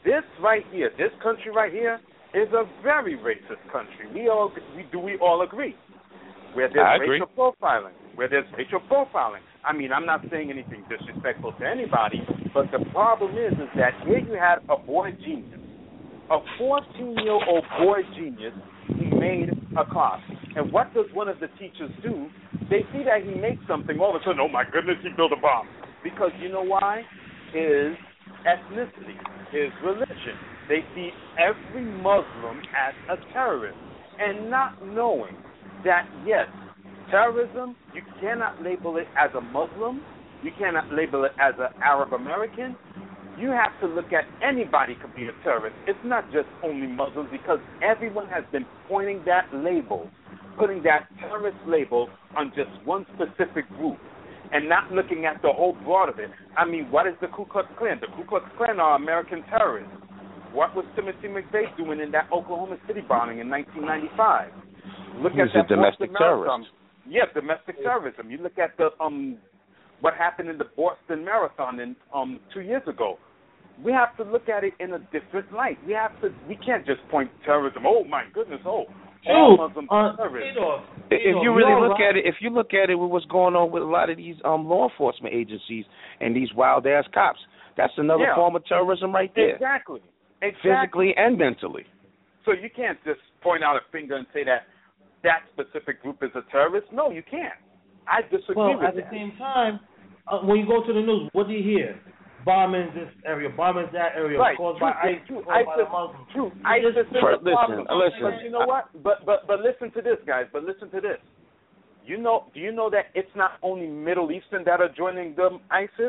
this right here, this country right here, is a very racist country. We all we do we all agree? Where there's racial profiling, where there's racial profiling. I mean, I'm not saying anything disrespectful to anybody, but the problem is, is that here you have a boy genius, a fourteen-year-old boy genius who made a clock. And what does one of the teachers do? They see that he makes something, all of a sudden, oh my goodness, he built a bomb. Because you know why? His ethnicity, his religion. They see every Muslim as a terrorist, and not knowing that, yes, terrorism, you cannot label it as a Muslim, you cannot label it as an Arab American. You have to look at anybody could be a terrorist. It's not just only Muslims, because everyone has been pointing that label, putting that terrorist label on just one specific group, and not looking at the whole broad of it. I mean, what is the Ku Klux Klan? The Ku Klux Klan are American terrorists. What was Timothy McVeigh doing in that Oklahoma City bombing in nineteen ninety-five? Look He's at that a domestic Boston terrorist. Marathon. Yeah, domestic terrorism. You look at the um, what happened in the Boston Marathon in um two years ago. We have to look at it in a different light. We have to. We can't just point terrorism. Oh my goodness! Oh, all Muslims are terrorists. If you really look at it, if you look at it, with what's going on with a lot of these um law enforcement agencies and these wild ass cops, that's another Yeah. form of terrorism right there. Exactly. Exactly. Physically and mentally. So you can't just point out a finger and say that that specific group is a terrorist. No, you can't. I disagree Well, with at that. the same time, uh, when you go to the news, what do you hear? Bombing this area, bombing that area, Right. caused True, by ISIS, true, caused by the ISIS, Muslims. true. It's ISIS just- is For- a problem. listen, listen. But you know what? But but but listen to this, guys. But listen to this. You know? Do you know that it's not only Middle Eastern that are joining the ISIS?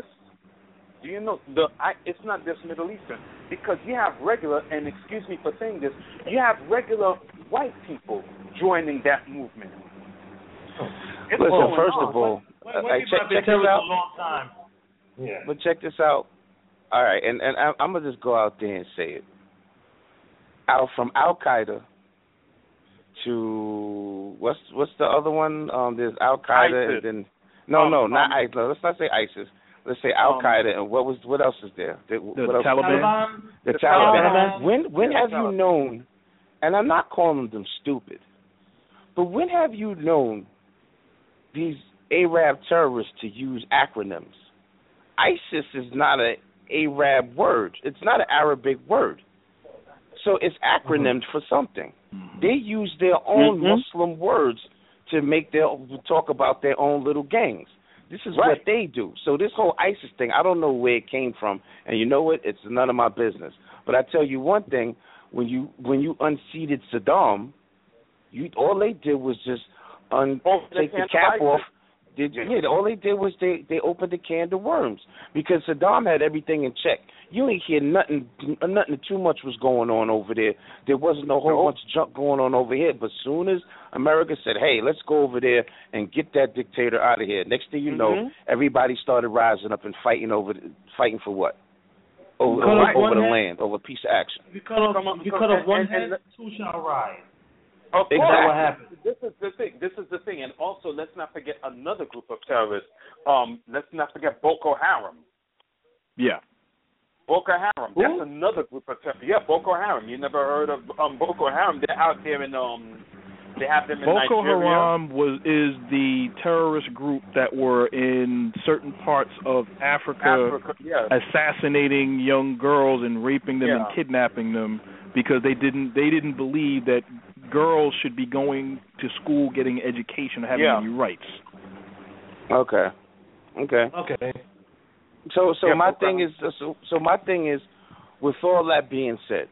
Do you know the? I, it's not just Middle Eastern, because you have regular, and excuse me for saying this, you have regular white people joining that movement. It's Listen, going first on. of all, When, uh, when like, people check, have been check this terrorists out. a long time. Yeah. But check this out. All right, and and I, I'm gonna just go out there and say it. Out from Al Qaeda to what's what's the other one? Um, there's Al Qaeda and then no, Um, no, not um, ISIS. No, let's not say ISIS. Let's say Al Um, Qaeda and what was what else is there? The, The what else? Taliban? Taliban. The, The Taliban. Taliban. When when Yeah, have you Taliban. known? And I'm not calling them stupid, but when have you known these Arab terrorists to use acronyms? ISIS is not a Arab word. It's not an Arabic word. So it's acronymed for something. Mhm. They use their own Mhm. Muslim words to make their talk about their own little gangs. This is Right. what they do. So this whole ISIS thing, I don't know where it came from, and you know what? It's none of my business. But I tell you one thing: when you when you unseated Saddam, you all they did was just un, Oh, they take the can't cap fight off. it. Did you, yeah, all they did was they, they opened the can of worms because Saddam had everything in check. You ain't hear nothing, nothing too much was going on over there. There wasn't a whole Nope. bunch of junk going on over here. But soon as America said, "Hey, let's go over there and get that dictator out of here," next thing you know, Mhm. everybody started rising up and fighting over, the, fighting for what? Over, Cut over, off over one the head. land, over a piece of action. If you cut off, Come on, if you come cut on, off one and- and head, two shall rise. Of Exactly. course. That's what happened. This is the thing. This is the thing, and also let's not forget another group of terrorists. Um, let's not forget Boko Haram. Yeah. Boko Haram. Who? That's another group of terrorists. Yeah, Boko Haram. You never heard of um, Boko Haram? They're out there in um, they have them in Boko Nigeria. Haram was is the terrorist group that were in certain parts of Africa, Africa. Yeah. assassinating young girls and raping them Yeah. and kidnapping them because they didn't they didn't believe that girls should be going to school, getting education, or having Yeah. any rights. Okay. Okay. Okay. So, so Yeah, my Boko thing Haram. is, so, so my thing is, with all that being said,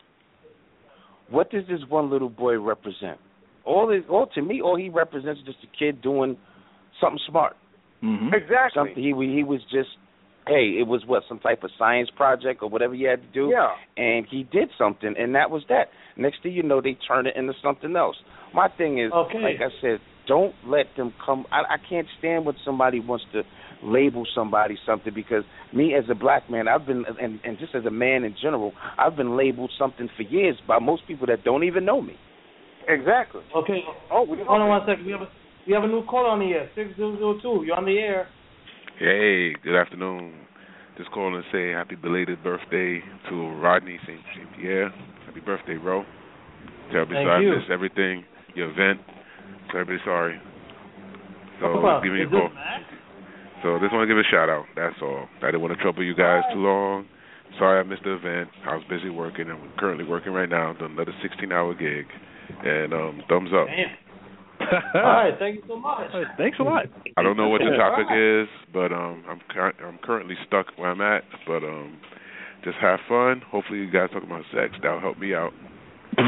what does this one little boy represent? All is, all to me, all he represents is just a kid doing something smart. Mm-hmm. Exactly. Something he he was just, hey, it was what, some type of science project or whatever he had to do, Yeah. and he did something, and that was that. Next thing you know, they turn it into something else. My thing is, Okay. like I said, don't let them come. I, I can't stand when somebody wants to label somebody something, because me as a black man, I've been, and, and just as a man in general, I've been labeled something for years by most people that don't even know me. Exactly. Okay. Oh, we Hold on one second. We have a we have a new caller on the air. Six zero zero two. You're on the air. Hey, good afternoon. just calling to say happy belated birthday to Rodney Saint Pierre. Happy birthday, bro. Terribly Thank sorry you. I missed everything. Your event. Terribly sorry. So Oh, give me a is call. this Matt? So just want to give a shout out. That's all. I didn't want to trouble you guys too long. Sorry I missed the event. I was busy working. I'm currently working right now. Done another sixteen hour gig. And um, thumbs up. Damn. All right, thank you so much. Hey, thanks a lot. I don't know what the topic is, but um, I'm cu- I'm currently stuck where I'm at. But um, just have fun. Hopefully you guys talk about sex. That'll help me out. So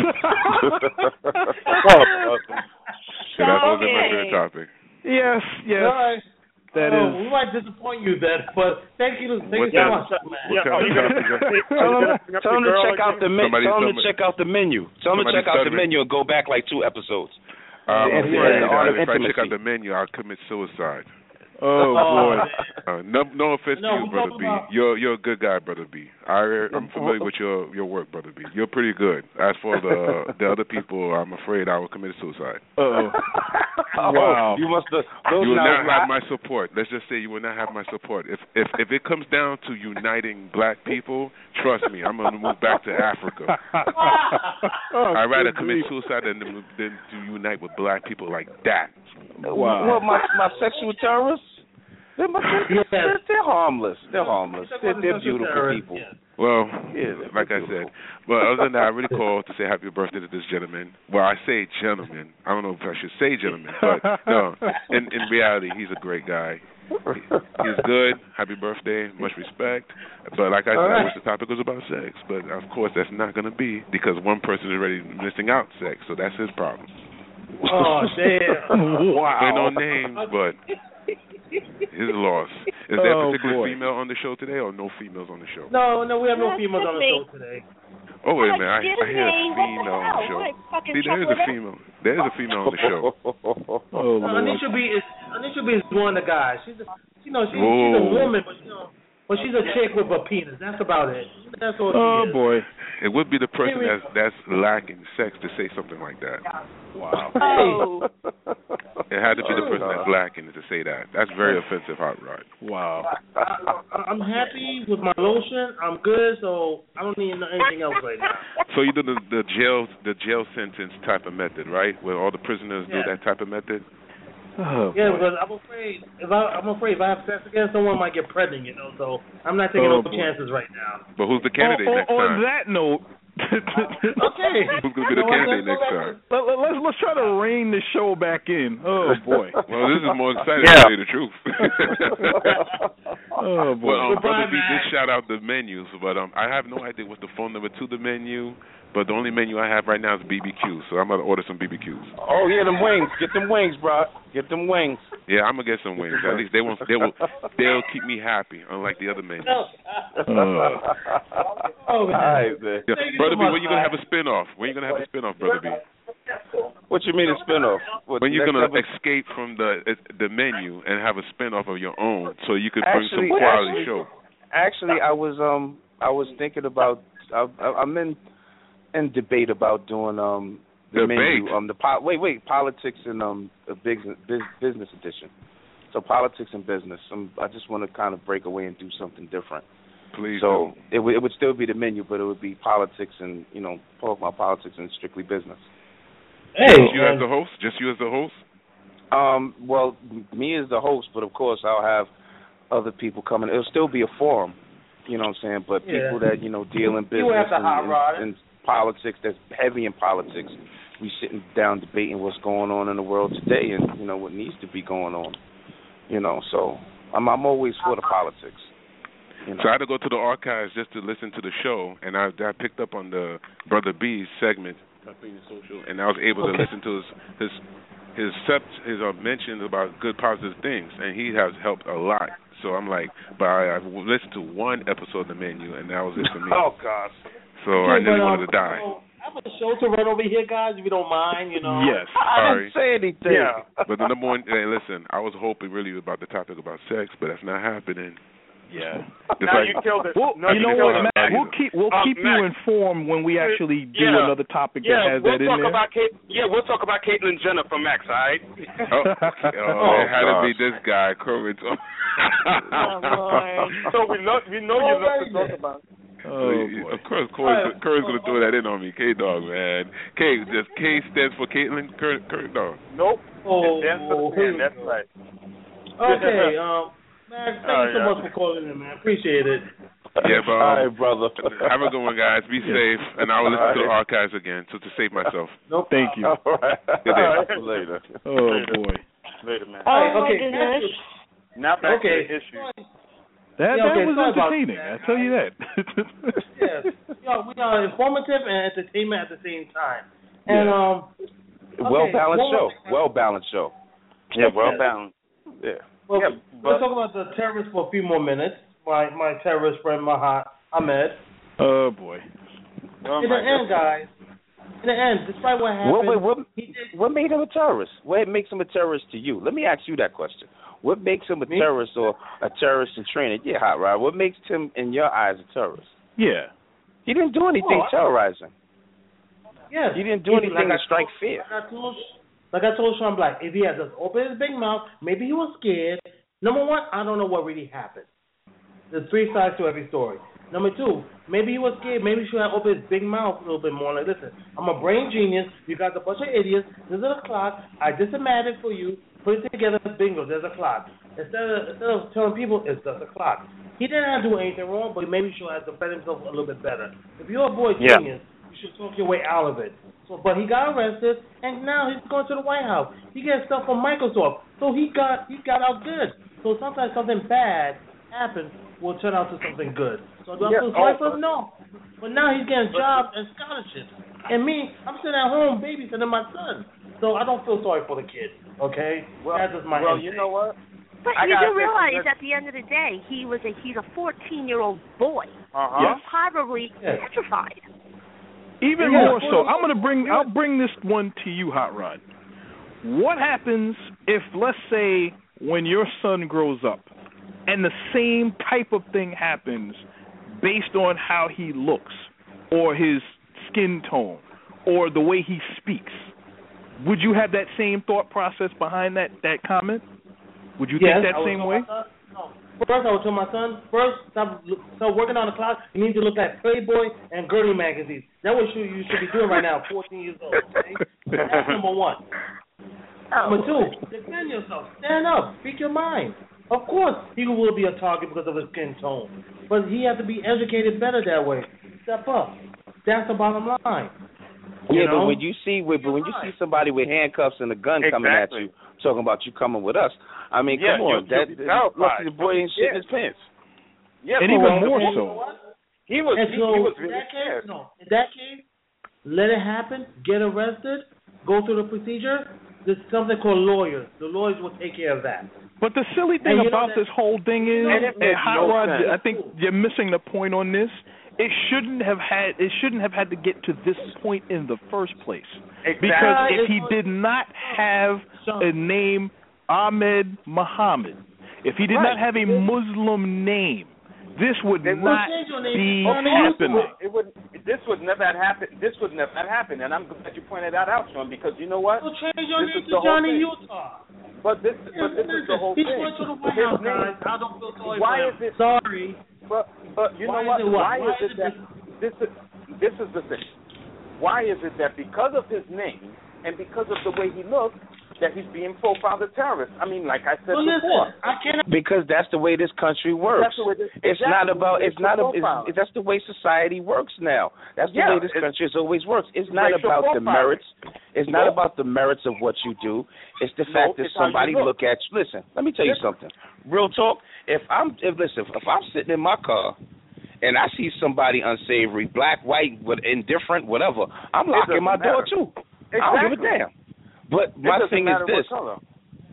that wasn't my favorite topic. Yes, yes. All right. That oh, is. We might disappoint you then, but thank you, thank What you so kind- much, man. What kind of topic is- Tell him, tell him to check out the menu. Somebody- Tell him to somebody- check out the menu. Tell him to somebody check out the started- menu and go back like two episodes. I'm Yeah, afraid the that art of if I check intimacy. out the menu, I'll commit suicide. Oh boy. Uh, no, no offense No, to you, we brother talking B. about- You're you're a good guy, brother B. I I'm familiar with your your work, brother B. You're pretty good. As for the the other people, I'm afraid I will commit suicide. Oh. Oh, Wow. you must have. Those You will now, not have my support. Let's just say you will not have my support. If if if it comes down to uniting black people, trust me, I'm gonna move back to Africa. Oh, I'd rather good commit grief. suicide than to, than to unite with black people like that. Wow. What, my my sexual terrorists? They're, my, they're, Yes. they're, they're harmless. They're harmless. They're, they're Social beautiful terrorist, people. yes. Well, Yeah, they're like I beautiful. said, but other than that, I really called to say happy birthday to this gentleman. Well, I say gentleman. I don't know if I should say gentleman, but no. In in reality, he's a great guy. He- He's good. Happy birthday. Much respect. But like I said, I wish the topic was about sex. But of course, that's not going to be because one person is already missing out sex. So that's his problem. Oh, damn. Wow. Say no names, but his loss. Is there a Oh, particular boy. female on the show today, or no females on the show? No, no, we have no That's females on the me. show today. Oh wait a minute, I, Excuse I hear a me, what the female on the hell? show. What, fucking See, there is a chocolate? female. There is a female on the show. Oh, No, Lord. Anisha B is Anisha B is one of the guys. She's a, you know, she's, she's a Whoa. woman, but you know, but she's a chick with a penis. That's about it. That's all Oh she is. boy. It would be the person that's that's lacking sex to say something like that. Wow. Oh. It had to be the person that's lacking to say that. That's very offensive, Hot Rod. Wow. I, I'm happy with my lotion. I'm good, so I don't need anything else right now. So you do the the jail the jail sentence type of method, right? Where all the prisoners do Yeah. that type of method. Oh, Yeah, boy. because I'm afraid if I I'm afraid if I have sex again, someone might get pregnant, you know. So I'm not taking Oh, no boy. chances right now. But who's the candidate on, next on time? that note, Okay. Who's gonna be the No, candidate let's next go time? back let, let, let's let's try to rein this show back in. Oh boy. Well, this is more exciting Yeah. to tell you the truth. Oh boy. Well, um, Goodbye, Brother B man. did shout out the menus, but um, I have no idea what's the phone number to the menu. But the only menu I have right now is B B Q, so I'm gonna order some B B Qs. Oh yeah, them wings. Get them wings, bro. Get them wings. Yeah, I'm gonna get some wings. At least they won't. They will. They'll keep me happy, unlike the other menus. No. Oh, man. All right, man. Yeah. Thank you Brother so B, much, when you gonna man. have a spinoff? When you gonna have a spinoff, Brother B? What you mean a spinoff? What, When you next gonna episode? escape from the the menu and have a spinoff of your own, so you could bring Actually- some quality actually- show? Actually, I was um I was thinking about I, I, I'm in in debate about doing um the Debate? menu um the po- wait wait politics and um a business business edition. So politics and business. Um, I just want to kind of break away and do something different. Please. So it would it would still be the menu, but it would be politics and you know talk about politics and strictly business. Hey, do. Just you as man. the host? Just you as the host? Um, well, me as the host, but of course I'll have other people coming. It'll still be a forum, you know what I'm saying? But Yeah. people that, you know, deal in You have business to and, hot rod it. and, and politics, that's heavy in politics. We sitting down debating what's going on in the world today and, you know, what needs to be going on. You know, so I'm I'm always for the politics. You know. So I had to go to the archives just to listen to the show, and I, I picked up on the Brother B's segment, Social, and I was able to Okay. listen to his his his sept, his uh, mentions about good positive things, and he has helped a lot. So I'm like, but I, I've listened to one episode of the menu, and that was it for me. Oh gosh. So Okay, I nearly but, um, wanted to die. so I have a show to run over here, guys, if you don't mind, you know. Yes. I Sorry. didn't say anything. Yeah. But the number one, hey, listen, I was hoping really about the topic about sex, but that's not happening. Yeah. Just Now like, you killed it. Well, No, you know killed what, it. Matt? We'll keep we'll Um, keep you Matt. informed when we actually do Yeah. another topic Yeah, that has we'll that in talk there. about Kate. Yeah, we'll talk about Caitlyn Jenner from Max. All right. oh, okay. oh, Oh, it had to be gosh. this guy, Corbin. Oh, Lord. So we love, we know you love to talk about. Oh, boy. Of course, Curry's, Curry's going to throw that in on me. K-Dog, man. K, just K stands for Caitlin? Curry, Curry Dog. Nope. Oh, it stands for the man, that's right. Okay, um, man, thank oh, you so yeah. much for calling in, man. Appreciate it. Yeah, but, um, all right, brother. Have a good one, guys. Be safe, and I will listen to the archives again, so to save myself. Nope. Thank you. All right. Good day. All right. Later. Oh, boy. Later, man. Oh, my okay, goodness. Now back Okay. to the issue. That, Yeah, okay, that was sorry about entertaining, that. I tell you that. Yes. Yo, we are informative and entertainment at the same time. And, Yeah. um, Well okay, balanced one show. more thing. Well balanced show. Yeah, well balanced. Yeah. Well, Yeah, but- let's talk about the terrorists for a few more minutes. My my terrorist friend Mahat Ahmed. Oh, boy. Oh, in my the end, guys, in the end, despite what happened, What, what, what, he did. what made him a terrorist? What makes him a terrorist to you? Let me ask you that question. What makes him a Me? terrorist or a terrorist in training? Yeah, Hot Rod. What makes him, in your eyes, a terrorist? Yeah. He didn't do anything Oh, I- terrorizing. Yes, He didn't do anything like to I strike told- fear. Like I told, like I told Sean Black, if he had just opened his big mouth, maybe he was scared. Number one, I don't know what really happened. There's three sides to every story. Number two, maybe he was scared. Maybe he should have opened his big mouth a little bit more. Like, listen, I'm a brain genius. You guys are a bunch of idiots. This is a clock. I dismantled it for you. Put it together. Bingo. There's a clock. Instead of instead of telling people it's just a clock. He didn't do anything wrong, but maybe he should have defended himself a little bit better. If you're a boy Yeah. genius, you should talk your way out of it. So, but he got arrested, and now he's going to the White House. He gets stuff from Microsoft, so he got he got out good. So sometimes something bad happens will turn out to something good. So do I Yeah, feel sorry oh, for him? No. But now he's getting jobs and scholarships. And me, I'm sitting at home babysitting my son. So I don't feel sorry for the kid, okay? Well, That's just my well instinct. you know what? But I you gotta do say realize something. at the end of the day, he was a he's a fourteen year old boy. Uh-huh. Yes. Probably Yes. petrified. Even Yeah. more so, I'm gonna bring I'll bring this one to you, Hot Rod. What happens if, let's say, when your son grows up, and the same type of thing happens based on how he looks, or his skin tone, or the way he speaks? Would you have that same thought process behind that, that comment? Would you Yes, think that I would same tell way? my son- No. First, I would tell my son, first, stop, stop working on the clock. You need to look at Playboy and Gertie magazines. That's what you, you should be doing right now, fourteen years old, okay? That's number one. Number two, defend yourself. Stand up. Speak your mind. Of course, he will be a target because of his skin tone, but he has to be educated better that way. Step up. That's the bottom line. You Yeah, know? but when you see when, when you see somebody with handcuffs and a gun coming at Exactly. you, talking about you coming with us, I mean, Yeah, come on, you- that you'll be that- terrified. the boy ain't shitting his pants. Yeah, And but even well, more he- so. He was And he, so he was in really that scared. case, no. In that case, let it happen. Get arrested. Go through the procedure. There's something called lawyers. The lawyers will take care of that. But the silly thing And you know about that- this whole thing is, And it and makes Hot no Rod, sense. I think you're missing the point on this. It shouldn't have had. It shouldn't have had to get to this point in the first place. Exactly. Because if It's- he did not have a name, Ahmed Muhammad, if he did Right. not have a Muslim name, this would They would not change your name. be Of course. happening. It would. This would never have happened. This would never have happened, and I'm glad you pointed that out, Sean, because you know what? So change your This name is to the whole Johnny thing. Utah. But this, but this is the whole He's thing. going to the White His House, name- guys. I don't feel sorry Why for him. is it- Sorry. But, but you Why know what? is it what? Why, Why is is it it that this is this is the thing? Why is it that because of his name and because of the way he looks, that he's being profiled as a terrorist? I mean, like I said So listen, before. I cannot. Because that's the way this country works. That's the way this- It's not exactly. about. It's It's not. A, profiling. it's, that's the way society works now. That's the Yeah, way this it's- country has always works. It's not racial about the profiling. merits. It's not Nope. about the merits of what you do. It's the Nope, fact that it's how you somebody look. look at you. Listen, let me tell you Listen. something. Real talk. If I'm, if listen, if I'm sitting in my car and I see somebody unsavory, black, white, what, indifferent, whatever, I'm It locking doesn't my door matter. too. Exactly. I don't give a damn. But It my doesn't thing matter is this: what color.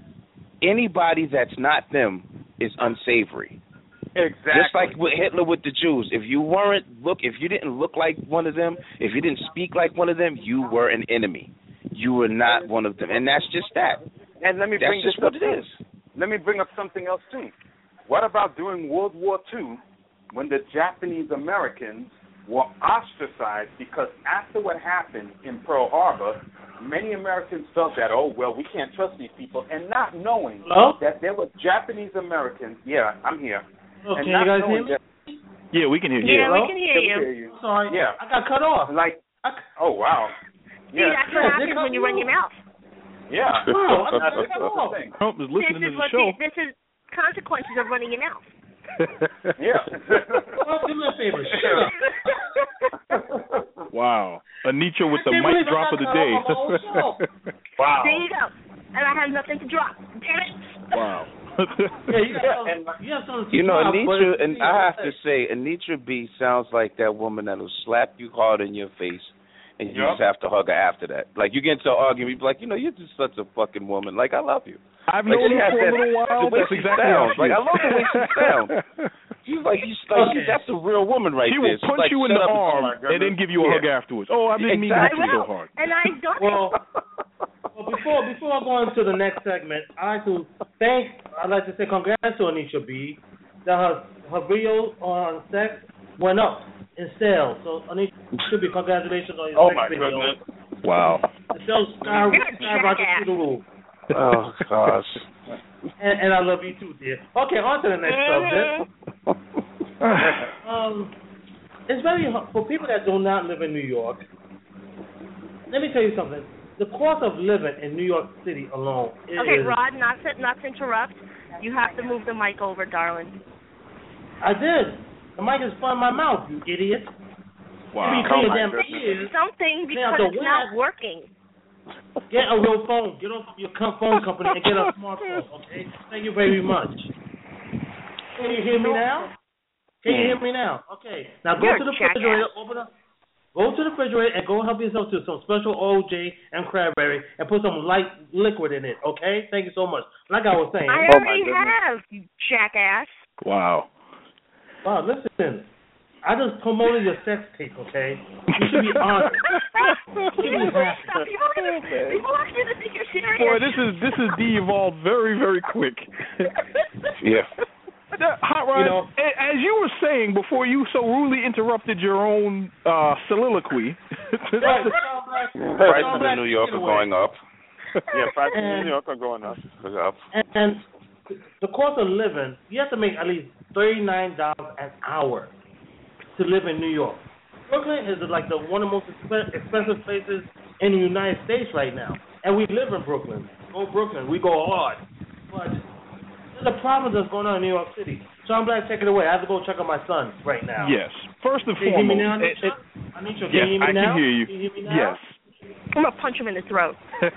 anybody that's not them is unsavory. Exactly. Just like with Hitler with the Jews. If you weren't look, if you didn't look like one of them, if you didn't speak like one of them, you were an enemy. You were not one of them, and that's just that. And let me That's bring just this what up it too. is. Let me bring up something else too. What about during World War Two, when the Japanese Americans were ostracized because after what happened in Pearl Harbor, many Americans felt that, oh, well, we can't trust these people, and not knowing Hello? that there were Japanese Americans. Yeah, I'm here. Oh, and can not you guys knowing hear me? that, Yeah, we can hear you. Yeah, Hello? we can hear you. hear you. Sorry. Yeah. I got cut off. Like, I, oh, wow. See, Yeah. that's what Yeah, happens they when you cut run you your mouth. Yeah. Wow, I That's got cut off. the thing. Trump is This listening is to the what show. the, this is consequences of running your mouth. Yeah. Well, do me a favor. Shut up. Wow. Anitra with the I can't mic believe I drop got of the cut day. off on my own Wow. There you go. And I have nothing to drop. Damn it. Wow. Yeah, you got And something, you have something to You know, drop, but Anitra, it's- and I have to say, Anitra B sounds like that woman that'll slap you hard in your face, and you Yep. just have to hug her after that. Like, you get into an argument, you be like, you know, you're just such a fucking woman. Like, I love you. I've Like, known she her has for a that- little while. the way That's she exactly how sounds. she Like, is. I love the way she sounds. She's like, you, like Okay. that's a real woman right She there. will She's punch like, you in shut the up. arm my and then goodness. give you a Yeah. hug afterwards. Oh, I didn't mean to Exactly. hit I you so will. hard. And I've done Well, it. well, before before I go into the next segment, I like to thank. I'd like to say congrats to Anisha B. That her her video on sex went up in sales. So Anisha should be congratulations on your Oh, sex my video. goodness. Wow. The sales sky You're a skyrocket jackass. through the roof. Oh gosh. And, and I love you too, dear. Okay, on to the next subject. Um, it's very hard for people that do not live in New York. Let me tell you something. The cost of living in New York City alone is. Okay, Rod, not to, not to interrupt. You have to move the mic over, darling. I did. The mic is in my mouth, you idiot. Wow. Maybe Oh, your my damn goodness. ears. Something Yeah, because the it's not what? working. Get a real phone. Get off your com- phone company and get a smartphone, okay? Thank you very much. Can you hear me now? Can you hear me now? Okay. Now go You're to the a jackass. refrigerator, open up. Go to the refrigerator and go help yourself to some special O J and cranberry and put some light liquid in it, okay? Thank you so much. Like I was saying. I Oh, my already goodness. have, you jackass. Wow. Wow, listen. I just promoted your sex tape, okay? You should be honored. People are gonna people are gonna think you're serious. Boy, this is this is de-evolved very, very quick. Yeah. Now, Hot Rod, You know- a- as you were saying before you so rudely interrupted your own uh, soliloquy. Right, Prices in New York are going up. Yeah, prices in And- New York are going up. Up. And, and the cost of living, you have to make at least thirty-nine dollars an hour to live in New York. Brooklyn is like the one of the most exp- expensive places in the United States right now. And we live in Brooklyn. Go Brooklyn. We go hard. But there's a problem that's going on in New York City. John Black, take it away. I have to go check on my son right now. Yes. First and Can you hear me now, foremost. Anisha? it- Anisha, can yes, you hear me I now? can hear you. Can you hear me now? Yes. I'm gonna punch him in the throat.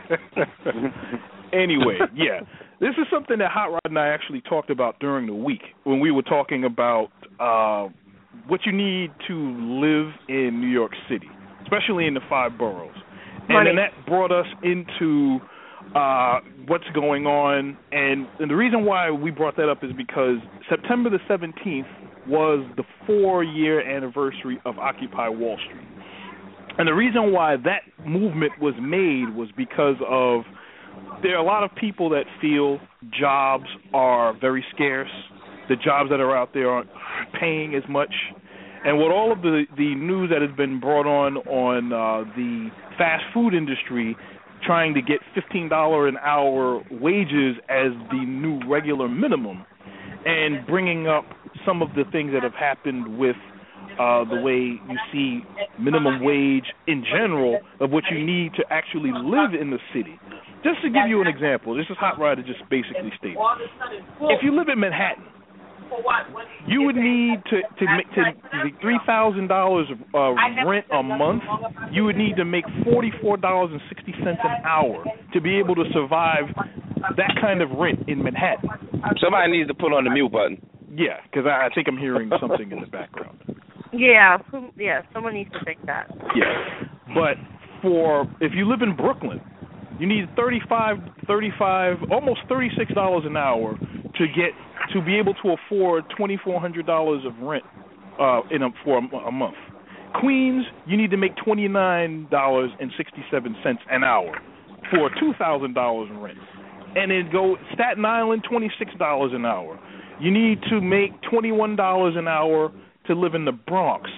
Anyway, yeah. This is something that Hot Rod and I actually talked about during the week when we were talking about uh, what you need to live in New York City, especially in the five boroughs. And Money. then that brought us into uh, what's going on. And, and the reason why we brought that up is because September the seventeenth was the four-year anniversary of Occupy Wall Street. And the reason why that movement was made was because of there are a lot of people that feel jobs are very scarce. The jobs that are out there aren't paying as much. And with all of the, the news that has been brought on on uh, the fast food industry trying to get fifteen dollars an hour wages as the new regular minimum and bringing up some of the things that have happened with uh, the way you see minimum wage in general of what you need to actually live in the city. Just to give you an example, this is Hot Rod that just basically stated. If you live in Manhattan, you would need to to make to the three thousand dollars of uh, rent a month. You would need to make forty four dollars and sixty cents an hour to be able to survive that kind of rent in Manhattan. Somebody needs to put on the mute button. Yeah, because I, I think I'm hearing something in the background. Yeah, who- yeah. Someone needs to fix that. Yeah, but for if you live in Brooklyn, you need thirty-five, thirty-five, almost thirty-six dollars an hour to get to be able to afford twenty-four hundred dollars of rent uh, in a, for a, a month. Queens, you need to make twenty-nine dollars and sixty-seven cents an hour for two thousand dollars in rent, and then go Staten Island, twenty-six dollars an hour. You need to make twenty-one dollars an hour to live in the Bronx,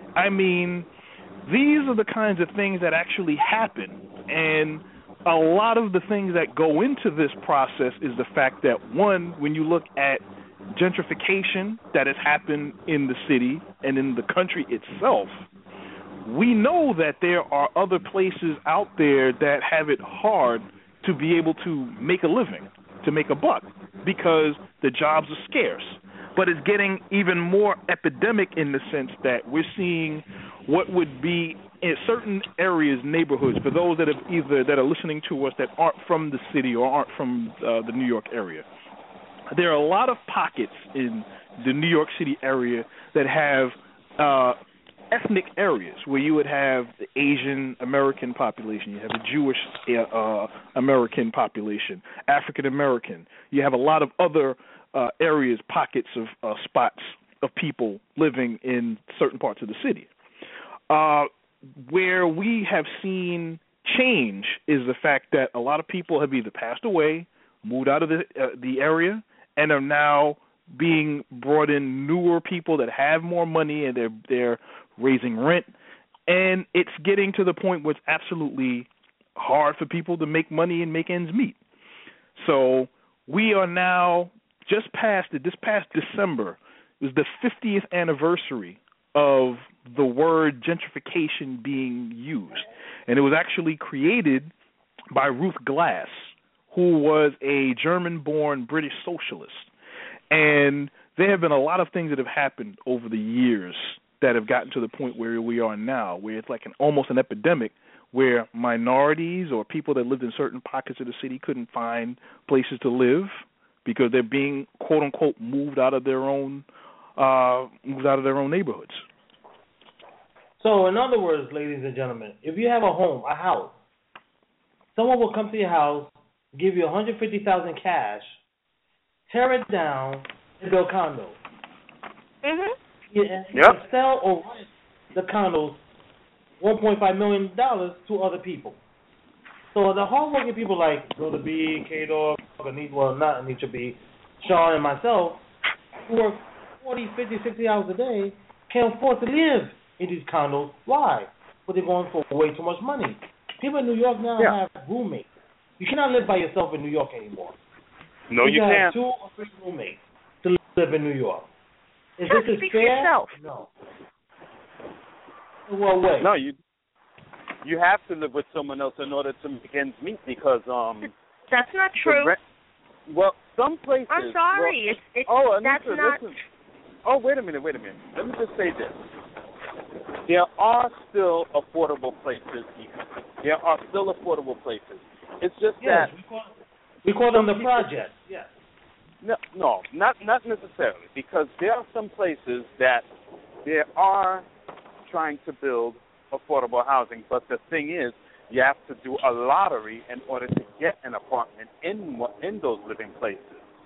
I mean, these are the kinds of things that actually happen, and a lot of the things that go into this process is the fact that, one, when you look at gentrification that has happened in the city and in the country itself, we know that there are other places out there that have it hard to be able to make a living, to make a buck, because the jobs are scarce. But it's getting even more epidemic in the sense that we're seeing what would be in certain areas, neighborhoods, for those that have either that are listening to us that aren't from the city or aren't from uh, the New York area. There are a lot of pockets in the New York City area that have uh, ethnic areas where you would have the Asian American population, you have the Jewish uh, American population, African American. You have a lot of other uh, areas, pockets of uh, spots of people living in certain parts of the city. Uh, where we have seen change is the fact that a lot of people have either passed away, moved out of the uh, the area, and are now being brought in newer people that have more money, and they're they're raising rent, and it's getting to the point where it's absolutely hard for people to make money and make ends meet. So we are now just past it. This past December was the fiftieth anniversary of the word gentrification being used, and it was actually created by Ruth Glass, who was a German-born British socialist. And there have been a lot of things that have happened over the years that have gotten to the point where we are now, where it's like an almost an epidemic, where minorities or people that lived in certain pockets of the city couldn't find places to live because they're being quote unquote moved out of their own uh, moved out of their own neighborhoods. So, in other words, ladies and gentlemen, if you have a home, a house, someone will come to your house, give you one hundred fifty thousand dollars cash, tear it down, and build condos. Mhm. Yeah, yep. Sell or rent the condos one point five million dollars to other people. So the hardworking people like Brother B, K-Dog, Anita, well, not Anita B, Sean, and myself, who work forty, fifty, sixty hours a day, can't afford to live in these condos. Why? But they're going for way too much money. People in New York now yeah. have roommates. You cannot live by yourself in New York anymore. No, you, you can't. have two or three roommates to live in New York. Is Just this speak fair? for yourself. No. Well, wait. No, you you have to live with someone else in order to make ends meet because um. That's not true. Rent, well, some places. I'm sorry. Well, it's it's oh, that's listen, not. Listen. Oh, wait a minute, wait a minute. Let me just say this. There are still affordable places here. There are still affordable places. It's just yes, that we call, we call them the projects. Yes. No, no, not not necessarily, because there are some places that they are trying to build affordable housing, but the thing is, you have to do a lottery in order to get an apartment in in those living places.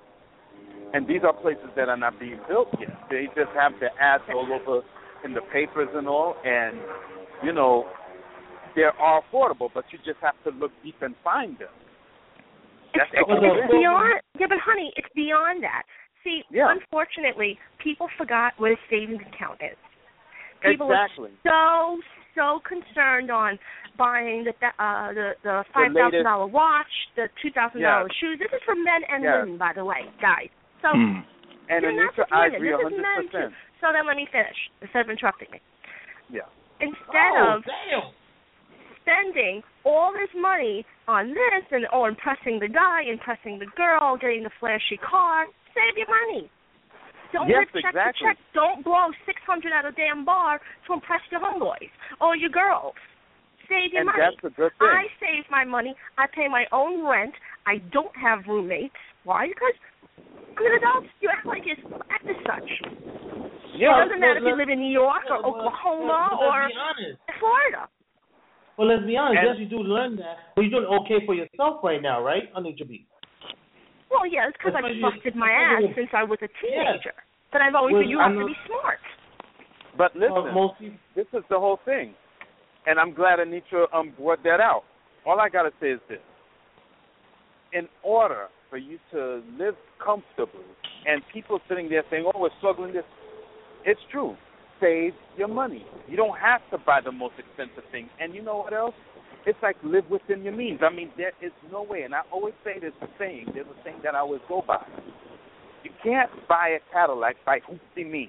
And these are places that are not being built yet. They just have the ads all over in the papers and all, and, you know, they are affordable, but you just have to look deep and find them. That's It's, the it's, whole it's thing. beyond, yeah, but honey, it's beyond that. See, Yeah. unfortunately, people forgot what a savings account is. People Exactly. are so, so concerned on buying the uh, the, the five thousand dollars watch, the two thousand dollars Yeah. shoes. This is for men and Yeah. women, by the way, guys. So, Hmm. And you're not Anita, just I women. agree This one is hundred men, percent. too. So then let me finish, instead of interrupting me. Yeah. Instead oh, of damn. spending all this money on this and or impressing the guy, impressing the girl, getting the flashy car, save your money. Don't Yes, live check exactly. to check. Don't blow six hundred at a damn bar to impress your homeboys or your girls. Save your And money. that's a good thing. I save my money. I pay my own rent. I don't have roommates. Why? Because good adults, you act like you act as such. Yeah. It doesn't matter if you let's- live in New York or yeah, well, Oklahoma let's- or let's be honest. Florida. Well, let's be honest. And- yes, you do learn that. But you're doing okay for yourself right now, right? I need to be. Well, yeah, it's because I've Especially- busted my ass especially- since I was a teenager. Yes. But I've always Well, said you I have know- to be smart. But listen, Well, most people. this is the whole thing. And I'm glad Anitra um, brought that out. All I got to say is this. In order for you to live comfortably, and people sitting there saying, oh, we're struggling this, it's true. save your money. You don't have to buy the most expensive thing. And you know what else? It's like live within your means. I mean, there is no way, and I always say this saying, there's a saying that I always go by. You can't buy a Cadillac by hoopty means,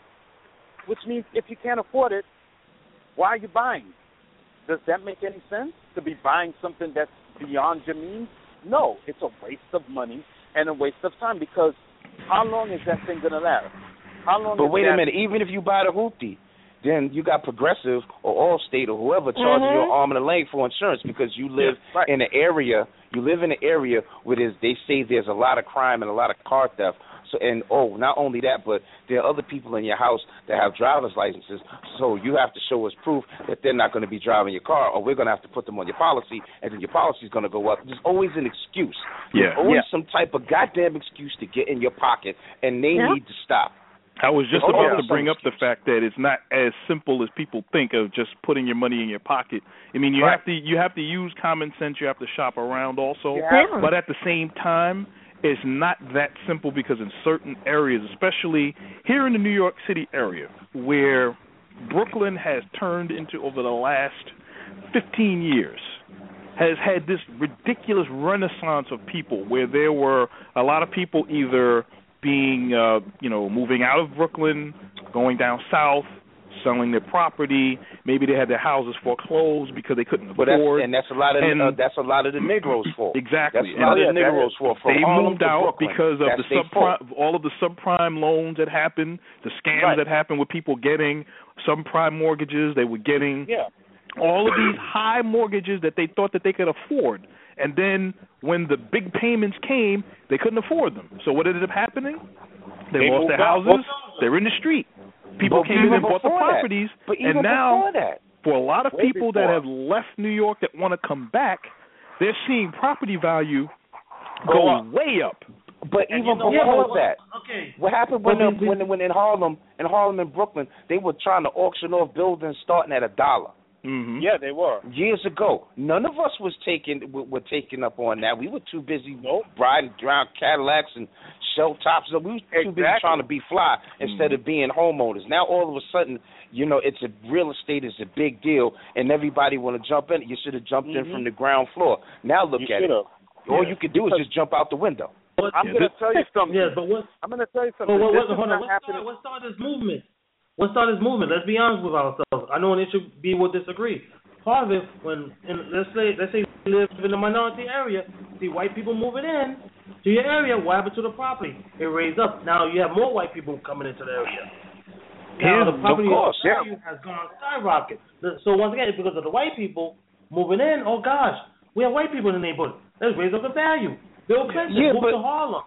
which means if you can't afford it, why are you buying? Does that make any sense, to be buying something that's beyond your means? No, it's a waste of money and a waste of time, because how long is that thing going to last? How long but is wait that... a minute, even if you buy the hoopty, then you got Progressive or Allstate or whoever charging mm-hmm. you an arm and a leg for insurance, because you live yeah, right. in an area, you live in an area where there's, they say there's a lot of crime and a lot of car theft. So, and oh, not only that, but there are other people in your house that have driver's licenses. So you have to show us proof that they're not going to be driving your car, or we're going to have to put them on your policy, and then your policy is going to go up. There's always an excuse. Yeah. There's always yeah. some type of goddamn excuse to get in your pocket, and they yeah. need to stop. I was just Oh, about yeah. to bring up the fact that it's not as simple as people think of just putting your money in your pocket. I mean, you right. have to you have to use common sense. You have to shop around also, Yeah. but at the same time, it's not that simple, because in certain areas, especially here in the New York City area, where Brooklyn has turned into over the last fifteen years, has had this ridiculous renaissance of people, where there were a lot of people either being, uh, you know, moving out of Brooklyn, going down south, selling their property. Maybe they had their houses foreclosed because they couldn't But afford. that's, and that's a lot of and, uh, that's a lot of the Negroes' fault. Exactly. That's a lot and of the Negroes' fault. From They Harlem moved to out Brooklyn. because of that's the subprime, all of the subprime loans that happened, the scams Right. that happened with people getting subprime mortgages. They were getting Yeah. all of these high mortgages that they thought that they could afford. And then when the big payments came, they couldn't afford them. So what ended up happening? They, They lost their moved out. houses. They're in the street. People But came in even and bought the before that. properties. But even and now, before that. for a lot of Way people that before. have left New York that want to come back, they're seeing property value Go go up. way up. But And even you know before what? that, Okay. what happened when, But the, we- when when in Harlem, in Harlem and Brooklyn, they were trying to auction off buildings starting at a dollar Mm-hmm. Yeah, they were. years ago. None of us was taking were, were taking up on that. We were too busy Nope. riding around Cadillacs and shell tops. We were too busy Exactly. trying to be fly instead of being homeowners. Now all of a sudden, you know, it's a real estate is a big deal, and everybody want to jump in. You should have jumped Mhm. in from the ground floor. Now look You at should it. have. All Yeah. you could do is just jump out the window. But, I'm Yeah, going to this- tell you something. yes, but what? I'm going to tell you something. But what, this what, is hold on. not What happening. started, what started this movement? What started this movement? Let's be honest with ourselves. I know an issue be will disagree. Part of it, when in, let's say let's say you live in a minority area, see white people moving in to your area. What happened to the property? It raised up. Now you have more white people coming into the area. Now the Of property course, yeah. value has gone skyrocket. So once again, it's because of the white people moving in. Oh gosh, we have white people in the neighborhood. Let's raise up the value. Bill Clinton Yeah, moved but- to Harlem.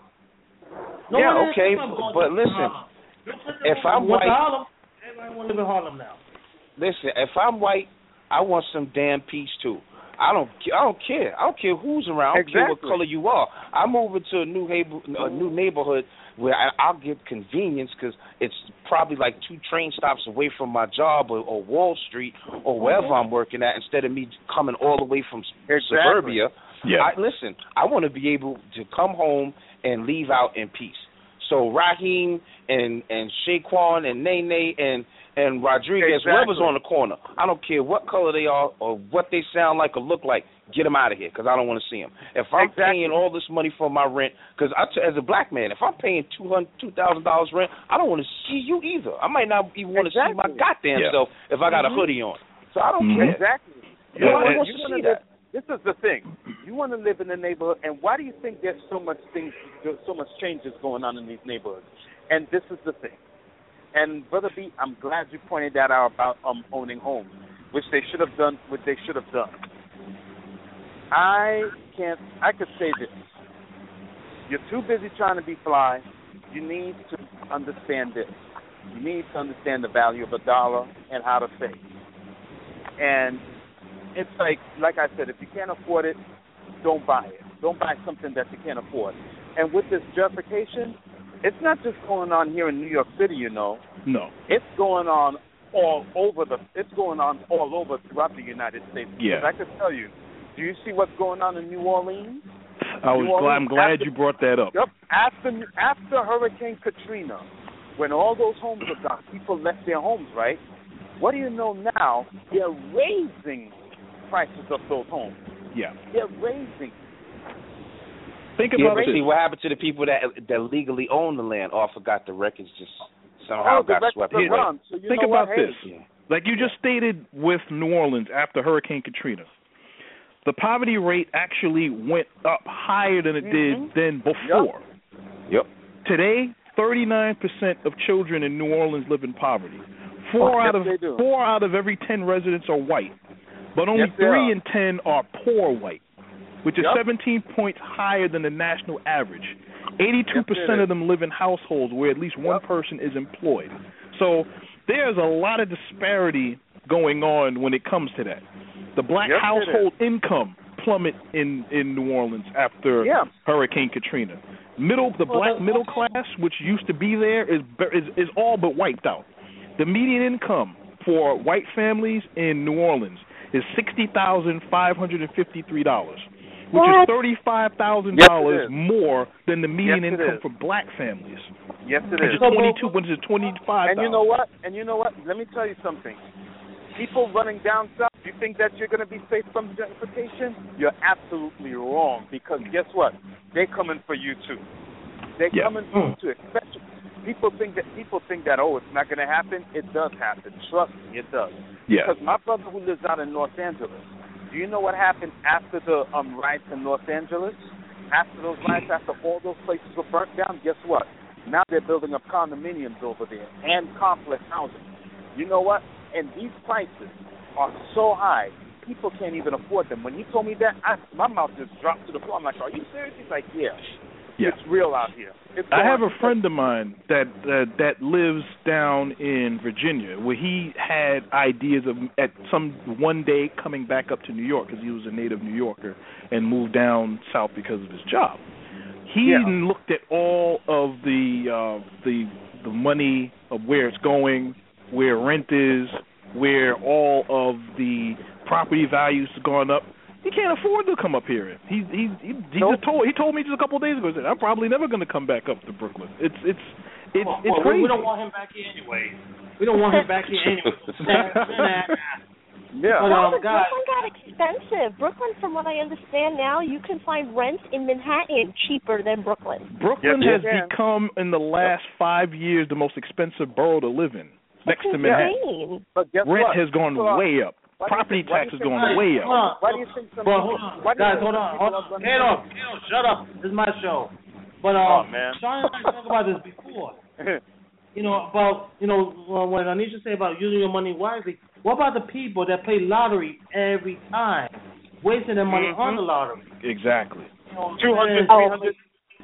Yeah, one okay, is going but to listen, Harlem. Bill Clinton if I'm went to white- Harlem, everybody want to live in Harlem now. Listen, if I'm white, I want some damn peace too. I don't. I don't care. I don't care who's around. I don't care what Exactly. color you are. I move into a new neighbor, a new neighborhood where I, I'll get convenience because it's probably like two train stops away from my job or, or Wall Street or wherever I'm working at. Instead of me coming all the way from Exactly. suburbia. Yeah. I, listen, I want to be able to come home and leave out in peace. So Raheem and and Shaquan and Nene and and Rodriguez, Exactly. whoever's on the corner, I don't care what color they are or what they sound like or look like, get them out of here because I don't want to see them. If I'm Exactly. paying all this money for my rent, because as a black man, if I'm paying two hundred two thousand dollars rent, I don't want to see you either. I might not even want to see my Exactly. goddamn Yeah. self if I got Mhm. a hoodie on. So I don't Mhm. care. Exactly. Yeah, Nobody and- wants you to wanna see live- that. This is the thing. You want to live in the neighborhood, and why do you think there's so much things, there's so much changes going on in these neighborhoods? And this is the thing. And Brother B, I'm glad you pointed that out about um owning homes, which they should have done. What they should have done. I can't. I could say this. You're too busy trying to be fly. You need to understand this. You need to understand the value of a dollar and how to save. And it's like, like I said, if you can't afford it, don't buy it. Don't buy something that you can't afford. And with this gentrification, it's not just going on here in New York City, you know. No. It's going on all over the. It's going on all over throughout the United States. Yeah. Because I can tell you. Do you see what's going on in New Orleans? I was New glad, I'm Orleans, glad after- you brought that up. Yep. After after Hurricane Katrina, when all those homes were gone, people left their homes, right? What do you know now? They're raising prices of those homes. Yeah. They're raising. Think yeah, about but this. see what happened to the people that that legally own the land. All forgot the records just somehow oh, got swept away. So you Think know about what? this. Hey. Yeah. Like you just stated with New Orleans after Hurricane Katrina. The poverty rate actually went up higher than it mm-hmm. did than before. Yep. yep. Today, thirty-nine percent of children in New Orleans live in poverty. Four oh, out yes, of four out of every ten residents are white, but only yes, three are. in ten are poor white, which is yep. seventeen points higher than the national average. eighty-two percent yes, of them live in households where at least one yep. person is employed. So there's a lot of disparity going on when it comes to that. The black yes, household income plummet in, in New Orleans after yeah. Hurricane Katrina. Middle, the black middle class, which used to be there, is is is all but wiped out. The median income for white families in New Orleans is sixty thousand five hundred and fifty-three dollars, which what? is thirty-five thousand yes, dollars more than the median yes, income for black families. Yes, it which is. is twenty-two, which is twenty-five. And you know what? And you know what? Let me tell you something. People running down south, you think that you're going to be safe from gentrification? You're absolutely wrong, because guess what? They're coming for you too. They're yeah. coming for you too. Especially people think that people think that oh, it's not going to happen. It does happen. Trust me, it does. Yeah. Because my brother who lives out in Los Angeles, do you know what happened after the um riots in Los Angeles? After those riots, after all those places were burnt down, guess what? Now they're building up condominiums over there and complex housing. You know what? And these prices are so high, people can't even afford them. When he told me that, I, my mouth just dropped to the floor. I'm like, are you serious? He's like, yeah, yeah. It's real out here. It's I have a friend of mine that uh, that lives down in Virginia, where he had ideas of at some one day coming back up to New York because he was a native New Yorker and moved down south because of his job. He yeah. looked at all of the uh, the the money of where it's going, where rent is, where all of the property values have gone up. He can't afford to come up here. He he he, he nope. just told he told me just a couple of days ago. He said, I'm probably never going to come back up to Brooklyn. It's it's it's well, it's well, crazy. We don't want him back here anyway. We don't want him back here anyway. Yeah. But, no, um, but guys, Brooklyn got expensive. Brooklyn, from what I understand now, you can find rents in Manhattan cheaper than Brooklyn. Brooklyn yes, has yes. become, in the last five years, the most expensive borough to live in, next That's to Manhattan. insane. But guess Rent what? has gone People are, way up. Property tax has gone way up. Hold on. Why do you think some But people, hold on, why do you guys, think hold on, some hold people on. are running Hand down- off, hand off, shut up. This is my show. But Oh, um, man. Sean and I talked about this before. You know about you know when Anisha say about using your money wisely. What about the people that play lottery every time, wasting their money mm-hmm. on the lottery? Exactly. You know, two hundred, and- three hundred.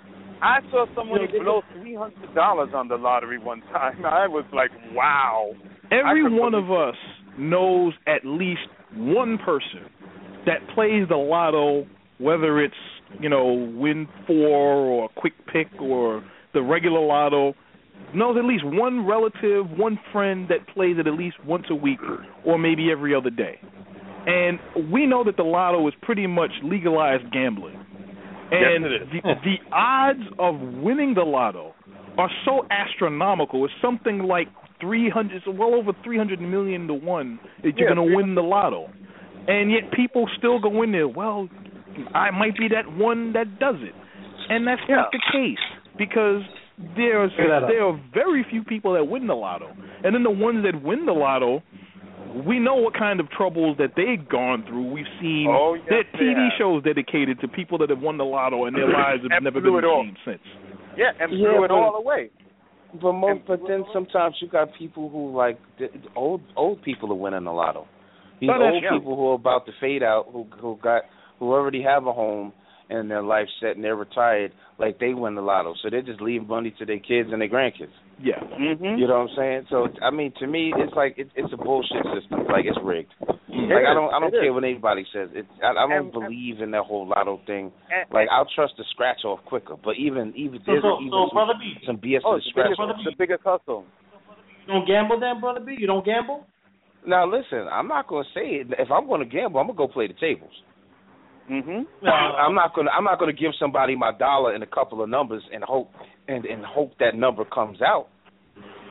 I saw someone You know, blow three hundred dollars on the lottery one time. I was like, wow. Every I one of us knows at least one person that plays the lotto, whether it's, you know, win four or quick pick or the regular lotto, knows at least one relative, one friend that plays it at least once a week or maybe every other day. And we know that the lotto is pretty much legalized gambling. And yes, it is. the, the odds of winning the lotto are so astronomical. It's something like three hundred, well over three hundred million to one that you're yeah, going to win the lotto. And yet people still go in there, well, I might be that one that does it. And that's yeah. not the case, because there's there are very few people that win the lotto. And then the ones that win the lotto, we know what kind of troubles that they've gone through. We've seen oh, yes, there are T V have. shows dedicated to people that have won the lotto and their lives have never been the same since. Yeah, and Yeah, blew it but- all away. But mo- but then sometimes you got people who like the, old old people are winning the lotto. These Oh, that's old true. people who are about to fade out, who who got who already have a home and their life set and they're retired, like they win the lotto. So they just leave money to their kids and their grandkids. Yeah. Mm-hmm. You know what I'm saying? So I mean, to me, it's like it, it's a bullshit system. Like it's rigged. It like I is. don't I don't It care is. what anybody says. It's I, I don't And- believe in that whole lotto thing. And- Like I'll trust the scratch off quicker. But even even So, there's so, even so some, brother B, some B S Oh, to it's the the scratch biggest, off. the biggest hustle. you don't gamble then, brother B? You don't gamble? Now listen, I'm not gonna say it. If I'm gonna gamble, I'm gonna go play the tables. Mm-hmm. I'm not gonna I'm not gonna give somebody my dollar and a couple of numbers and hope and, and hope that number comes out.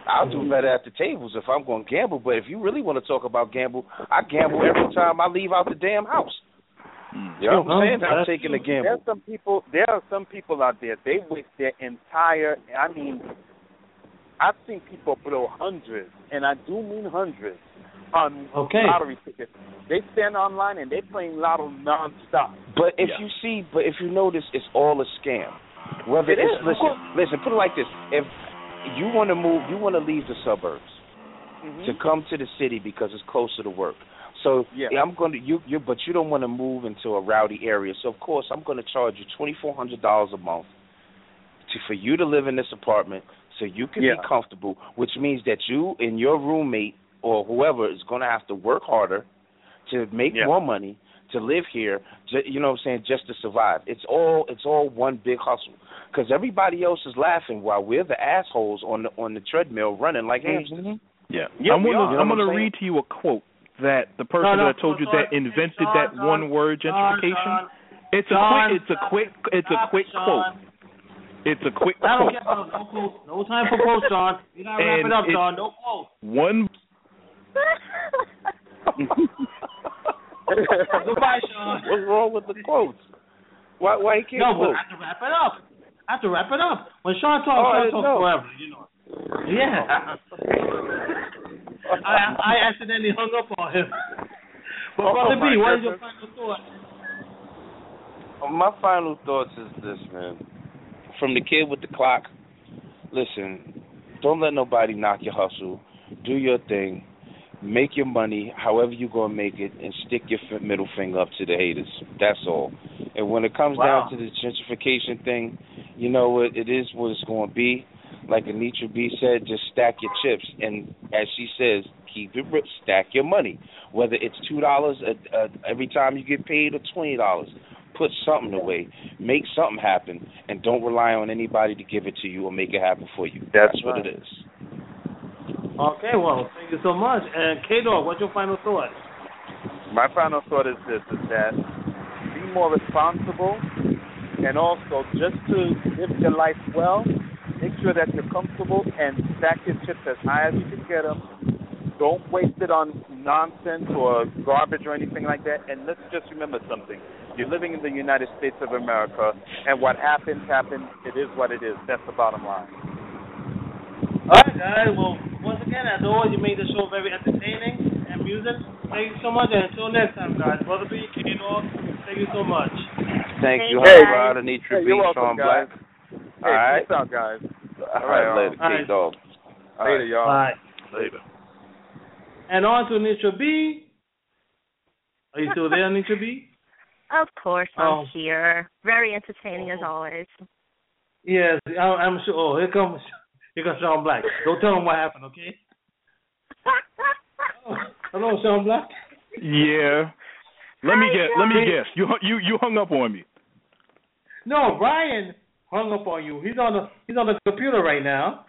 I'll do better at the tables if I'm going to gamble. But if you really want to talk about gamble, I gamble every time I leave out the damn house. You know what I'm saying? I'm taking a gamble. There's some people. There are some people out there. They waste their entire. I mean, I've seen people blow hundreds, and I do mean hundreds, on okay. lottery tickets. They stand online and they playing lotto nonstop. But if yeah. you see, but if you notice, it's all a scam. Whether it it's is. listen, listen, put it like this: if you want to move, you want to leave the suburbs mm-hmm. to come to the city because it's closer to work. So yeah. I'm going to you, you, but you don't want to move into a rowdy area. So of course I'm going to charge you twenty four hundred dollars a month to for you to live in this apartment, so you can yeah. be comfortable. Which means that you and your roommate or whoever is going to have to work harder to make yeah. more money to live here. You know what I'm saying? Just to survive. It's all it's all one big hustle. Because everybody else is laughing while we're the assholes on the on the treadmill running like hamsters. Mm-hmm. Yeah. yeah, I'm gonna you know I'm gonna saying? read to you a quote that the person no, no, that I told you Sean, that invented Sean, that Sean, one word gentrification. Sean, it's Sean, a quick. It's a quick. It's a quick Sean. quote. It's a quick I don't quote. care about no quotes. No time for quotes, Sean. You gotta wrap And it up, it, Sean. No quotes. One. Goodbye, Sean. What's wrong with the quotes? Why? Why he can't No, quote? but I have to wrap it up. I have to wrap it up. When Sean talks, Oh, Sean talks know. forever. You know. Yeah. I I accidentally hung up on him. But Oh, Brother my B, what is goodness. your final thought? My final thoughts is this, man. From the kid with the clock, listen, don't let nobody knock your hustle. Do your thing. Make your money however you're going to make it, and stick your f- middle finger up to the haters. That's all. And when it comes Wow. down to the gentrification thing, you know what? It is what it's going to be. Like Anitra B said, just stack your chips. And as she says, keep it rich, stack your money. Whether it's two dollars a, a, every time you get paid or twenty dollars. Put something away. Make something happen. And don't rely on anybody to give it to you or make it happen for you. That's, That's what right. it is. Okay, well, thank you so much. And K-Dog, what's your final thought? My final thought is this, is that be more responsible, and also just to live your life well, make sure that you're comfortable and stack your chips as high as you can get them. Don't waste it on nonsense or garbage or anything like that. And let's just remember something. You're living in the United States of America, and what happens, happens. It is what it is. That's the bottom line. All right, guys. Well, once again, as always, you made the show very entertaining and amusing. Thank you so much, and until next time, guys. Brother B, K-Dog, thank you so much. Thank Thank you, you, Hot Rod, Anitra Hey, B, you're welcome, Sean guys. Black. Hey, All right. peace out, guys. All right, later, All right. K-Dog. All Later, right. y'all. Bye. Later. And on to Anitra B. Are you still there, Anitra B? Of course, I'm Oh. here. Very entertaining as always. Yes, I, I'm sure. Oh, here comes, here comes Sean Black. Don't tell him what happened, okay? Oh, hello, Sean Black. Yeah. Let me Hi, guess. Let me Sean. guess. You you you hung up on me. No, Brian hung up on you. He's on the he's on the computer right now.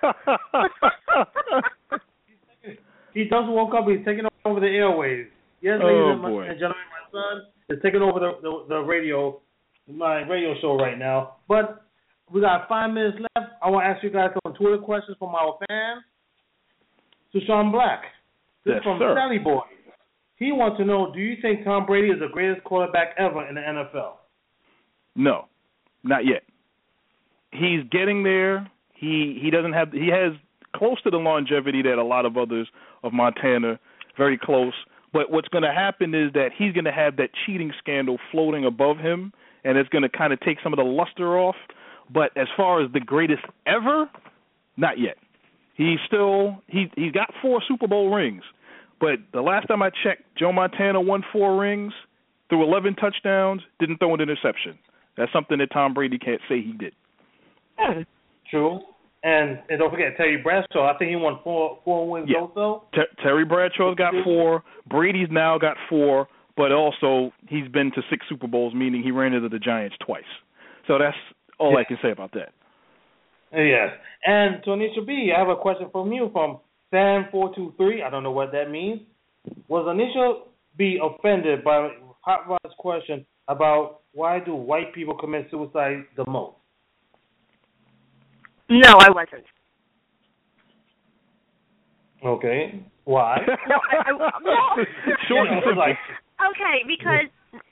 He just woke up. He's taking over the airwaves. Yes, ladies Oh, and, my, boy. and gentlemen, my son is taking over the, the the radio, my radio show right now. But we got five minutes left. I want to ask you guys some Twitter questions from our fans. To Sean Black, this Yes, is from sir. Sally Boy. He wants to know: do you think Tom Brady is the greatest quarterback ever in the N F L? No, not yet. He's getting there. He he doesn't have. He has close to the longevity that a lot of others of Montana, very close. But what's going to happen is that he's going to have that cheating scandal floating above him, and it's going to kind of take some of the luster off. But as far as the greatest ever, not yet. He's still he he's got four Super Bowl rings, but the last time I checked, Joe Montana won four rings, threw eleven touchdowns, didn't throw an interception. That's something that Tom Brady can't say he did. True. And, and don't forget Terry Bradshaw. I think he won four four wins Yeah. also. Ter- Terry Bradshaw's got four. Brady's now got four, but also he's been to six Super Bowls, meaning he ran into the Giants twice. So that's all Yeah. I can say about that. Yes. And to Anisha B, I have a question from you from Sam four two three. I don't know what that means. Was Anisha B offended by Hot Rod's question about why do white people commit suicide the most? No, I wasn't. Okay. Why? No, I, I, well, Short and simple. Okay, because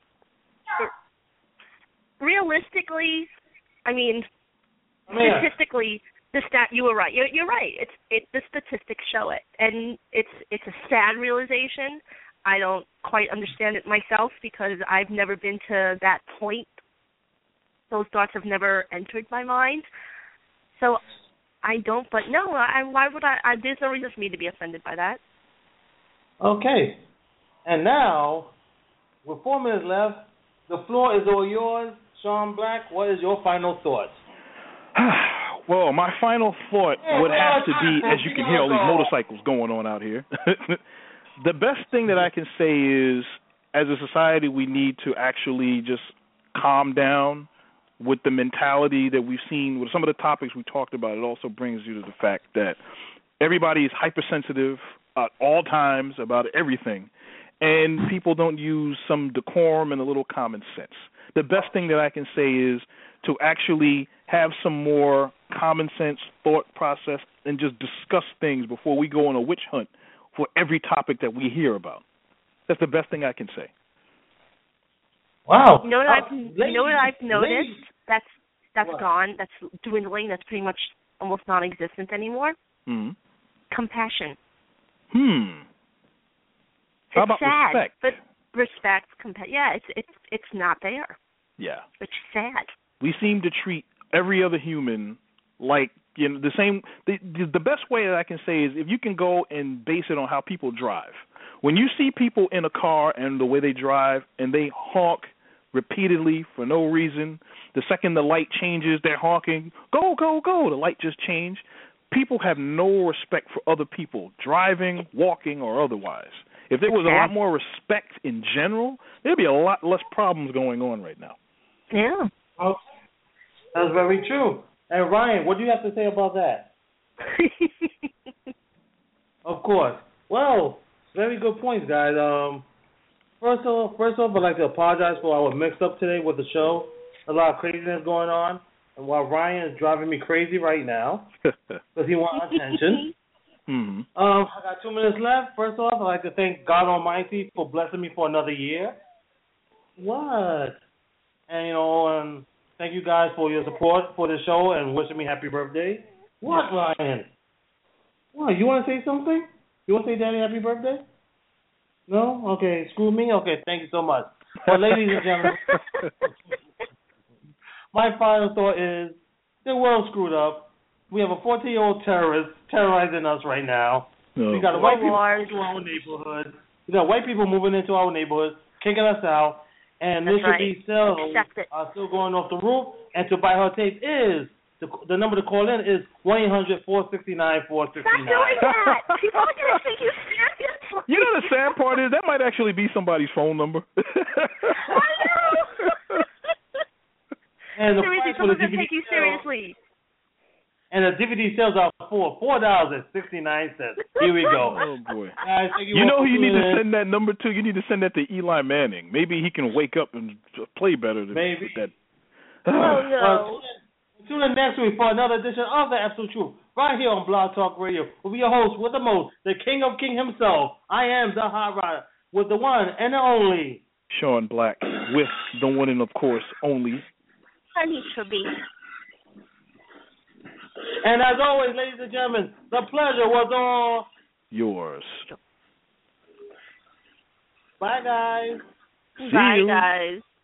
realistically, I mean, Man. statistically, the stat you were right. You're, you're right. It's it. The statistics show it, and it's it's a sad realization. I don't quite understand it myself because I've never been to that point. Those thoughts have never entered my mind. So I don't. But no, I, why would I, I? There's no reason for me to be offended by that. Okay. And now, with four minutes left, the floor is all yours. Sean Black, what is your final thoughts? Well, my final thought would have to be, as you can hear all these motorcycles going on out here, the best thing that I can say is, as a society, we need to actually just calm down with the mentality that we've seen with some of the topics we talked about. It also brings you to the fact that everybody is hypersensitive at all times about everything, and people don't use some decorum and a little common sense. The best thing that I can say is to actually have some more common sense thought process and just discuss things before we go on a witch hunt for every topic that we hear about. That's the best thing I can say. Wow. You know what I've, you know what I've noticed? Ladies. That's that's What? gone. That's dwindling. That's pretty much almost non-existent anymore. Hmm. Compassion. Hmm. How It's about sad, respect? but respect, compa- yeah, it's it's it's not there. Yeah. It's sad. We seem to treat every other human like, you know, the same. The, the the best way that I can say is if you can go and base it on how people drive. When you see people in a car and the way they drive and they honk repeatedly for no reason, the second the light changes, they're honking, go, go, go, the light just changed. People have no respect for other people, driving, walking, or otherwise. If there was a lot more respect in general, there'd be a lot less problems going on right now. Yeah. Oh, that's very true. And Ryan, what do you have to say about that? Of course. Well, very good points, guys. Um, first off, first off, I'd like to apologize for our mix-up today with the show. A lot of craziness going on, and while Ryan is driving me crazy right now because he wants attention. Mm-hmm. Um, I got two minutes left. First off, I'd like to thank God Almighty for blessing me for another year. What? And, you know, um, thank you guys for your support for the show and wishing me happy birthday. What, Ryan? What, you want to say something? You want to say Daddy happy birthday? No? Okay, screw me? Okay, thank you so much. But ladies and gentlemen, my final thought is the world's screwed up. We have a fourteen-year-old terrorist terrorizing us right now. No. We got white people moving into our neighborhood. We got white people moving into our neighborhood, kicking us out. And That's Mister right. B sales are still going off the roof. And to buy her tape is, the, the number to call in is one eight hundred four six nine four six nine. Stop doing that. People are going to think you serious. You know the sad part is that might actually be somebody's phone number. I know. And the Seriously, price for the someone's going D V D to take you sales, seriously. and the D V D sales are for four dollars and sixty nine cents. Here we go. Oh boy! Guys, thank you You all know for who you need to tuning in. send that number to? You need to send that to Eli Manning. Maybe he can wake up and play better than Maybe. that. Oh, no. Well, tune in next week for another edition of The Absolute Truth, right here on Blog Talk Radio. We'll be your host with the most, the King of King himself. I am the Hot Rider with the one and the only Sean Black with the one and of course only Honey Tribby. And as always, ladies and gentlemen, the pleasure was all yours. Bye, guys. See Bye, you. guys.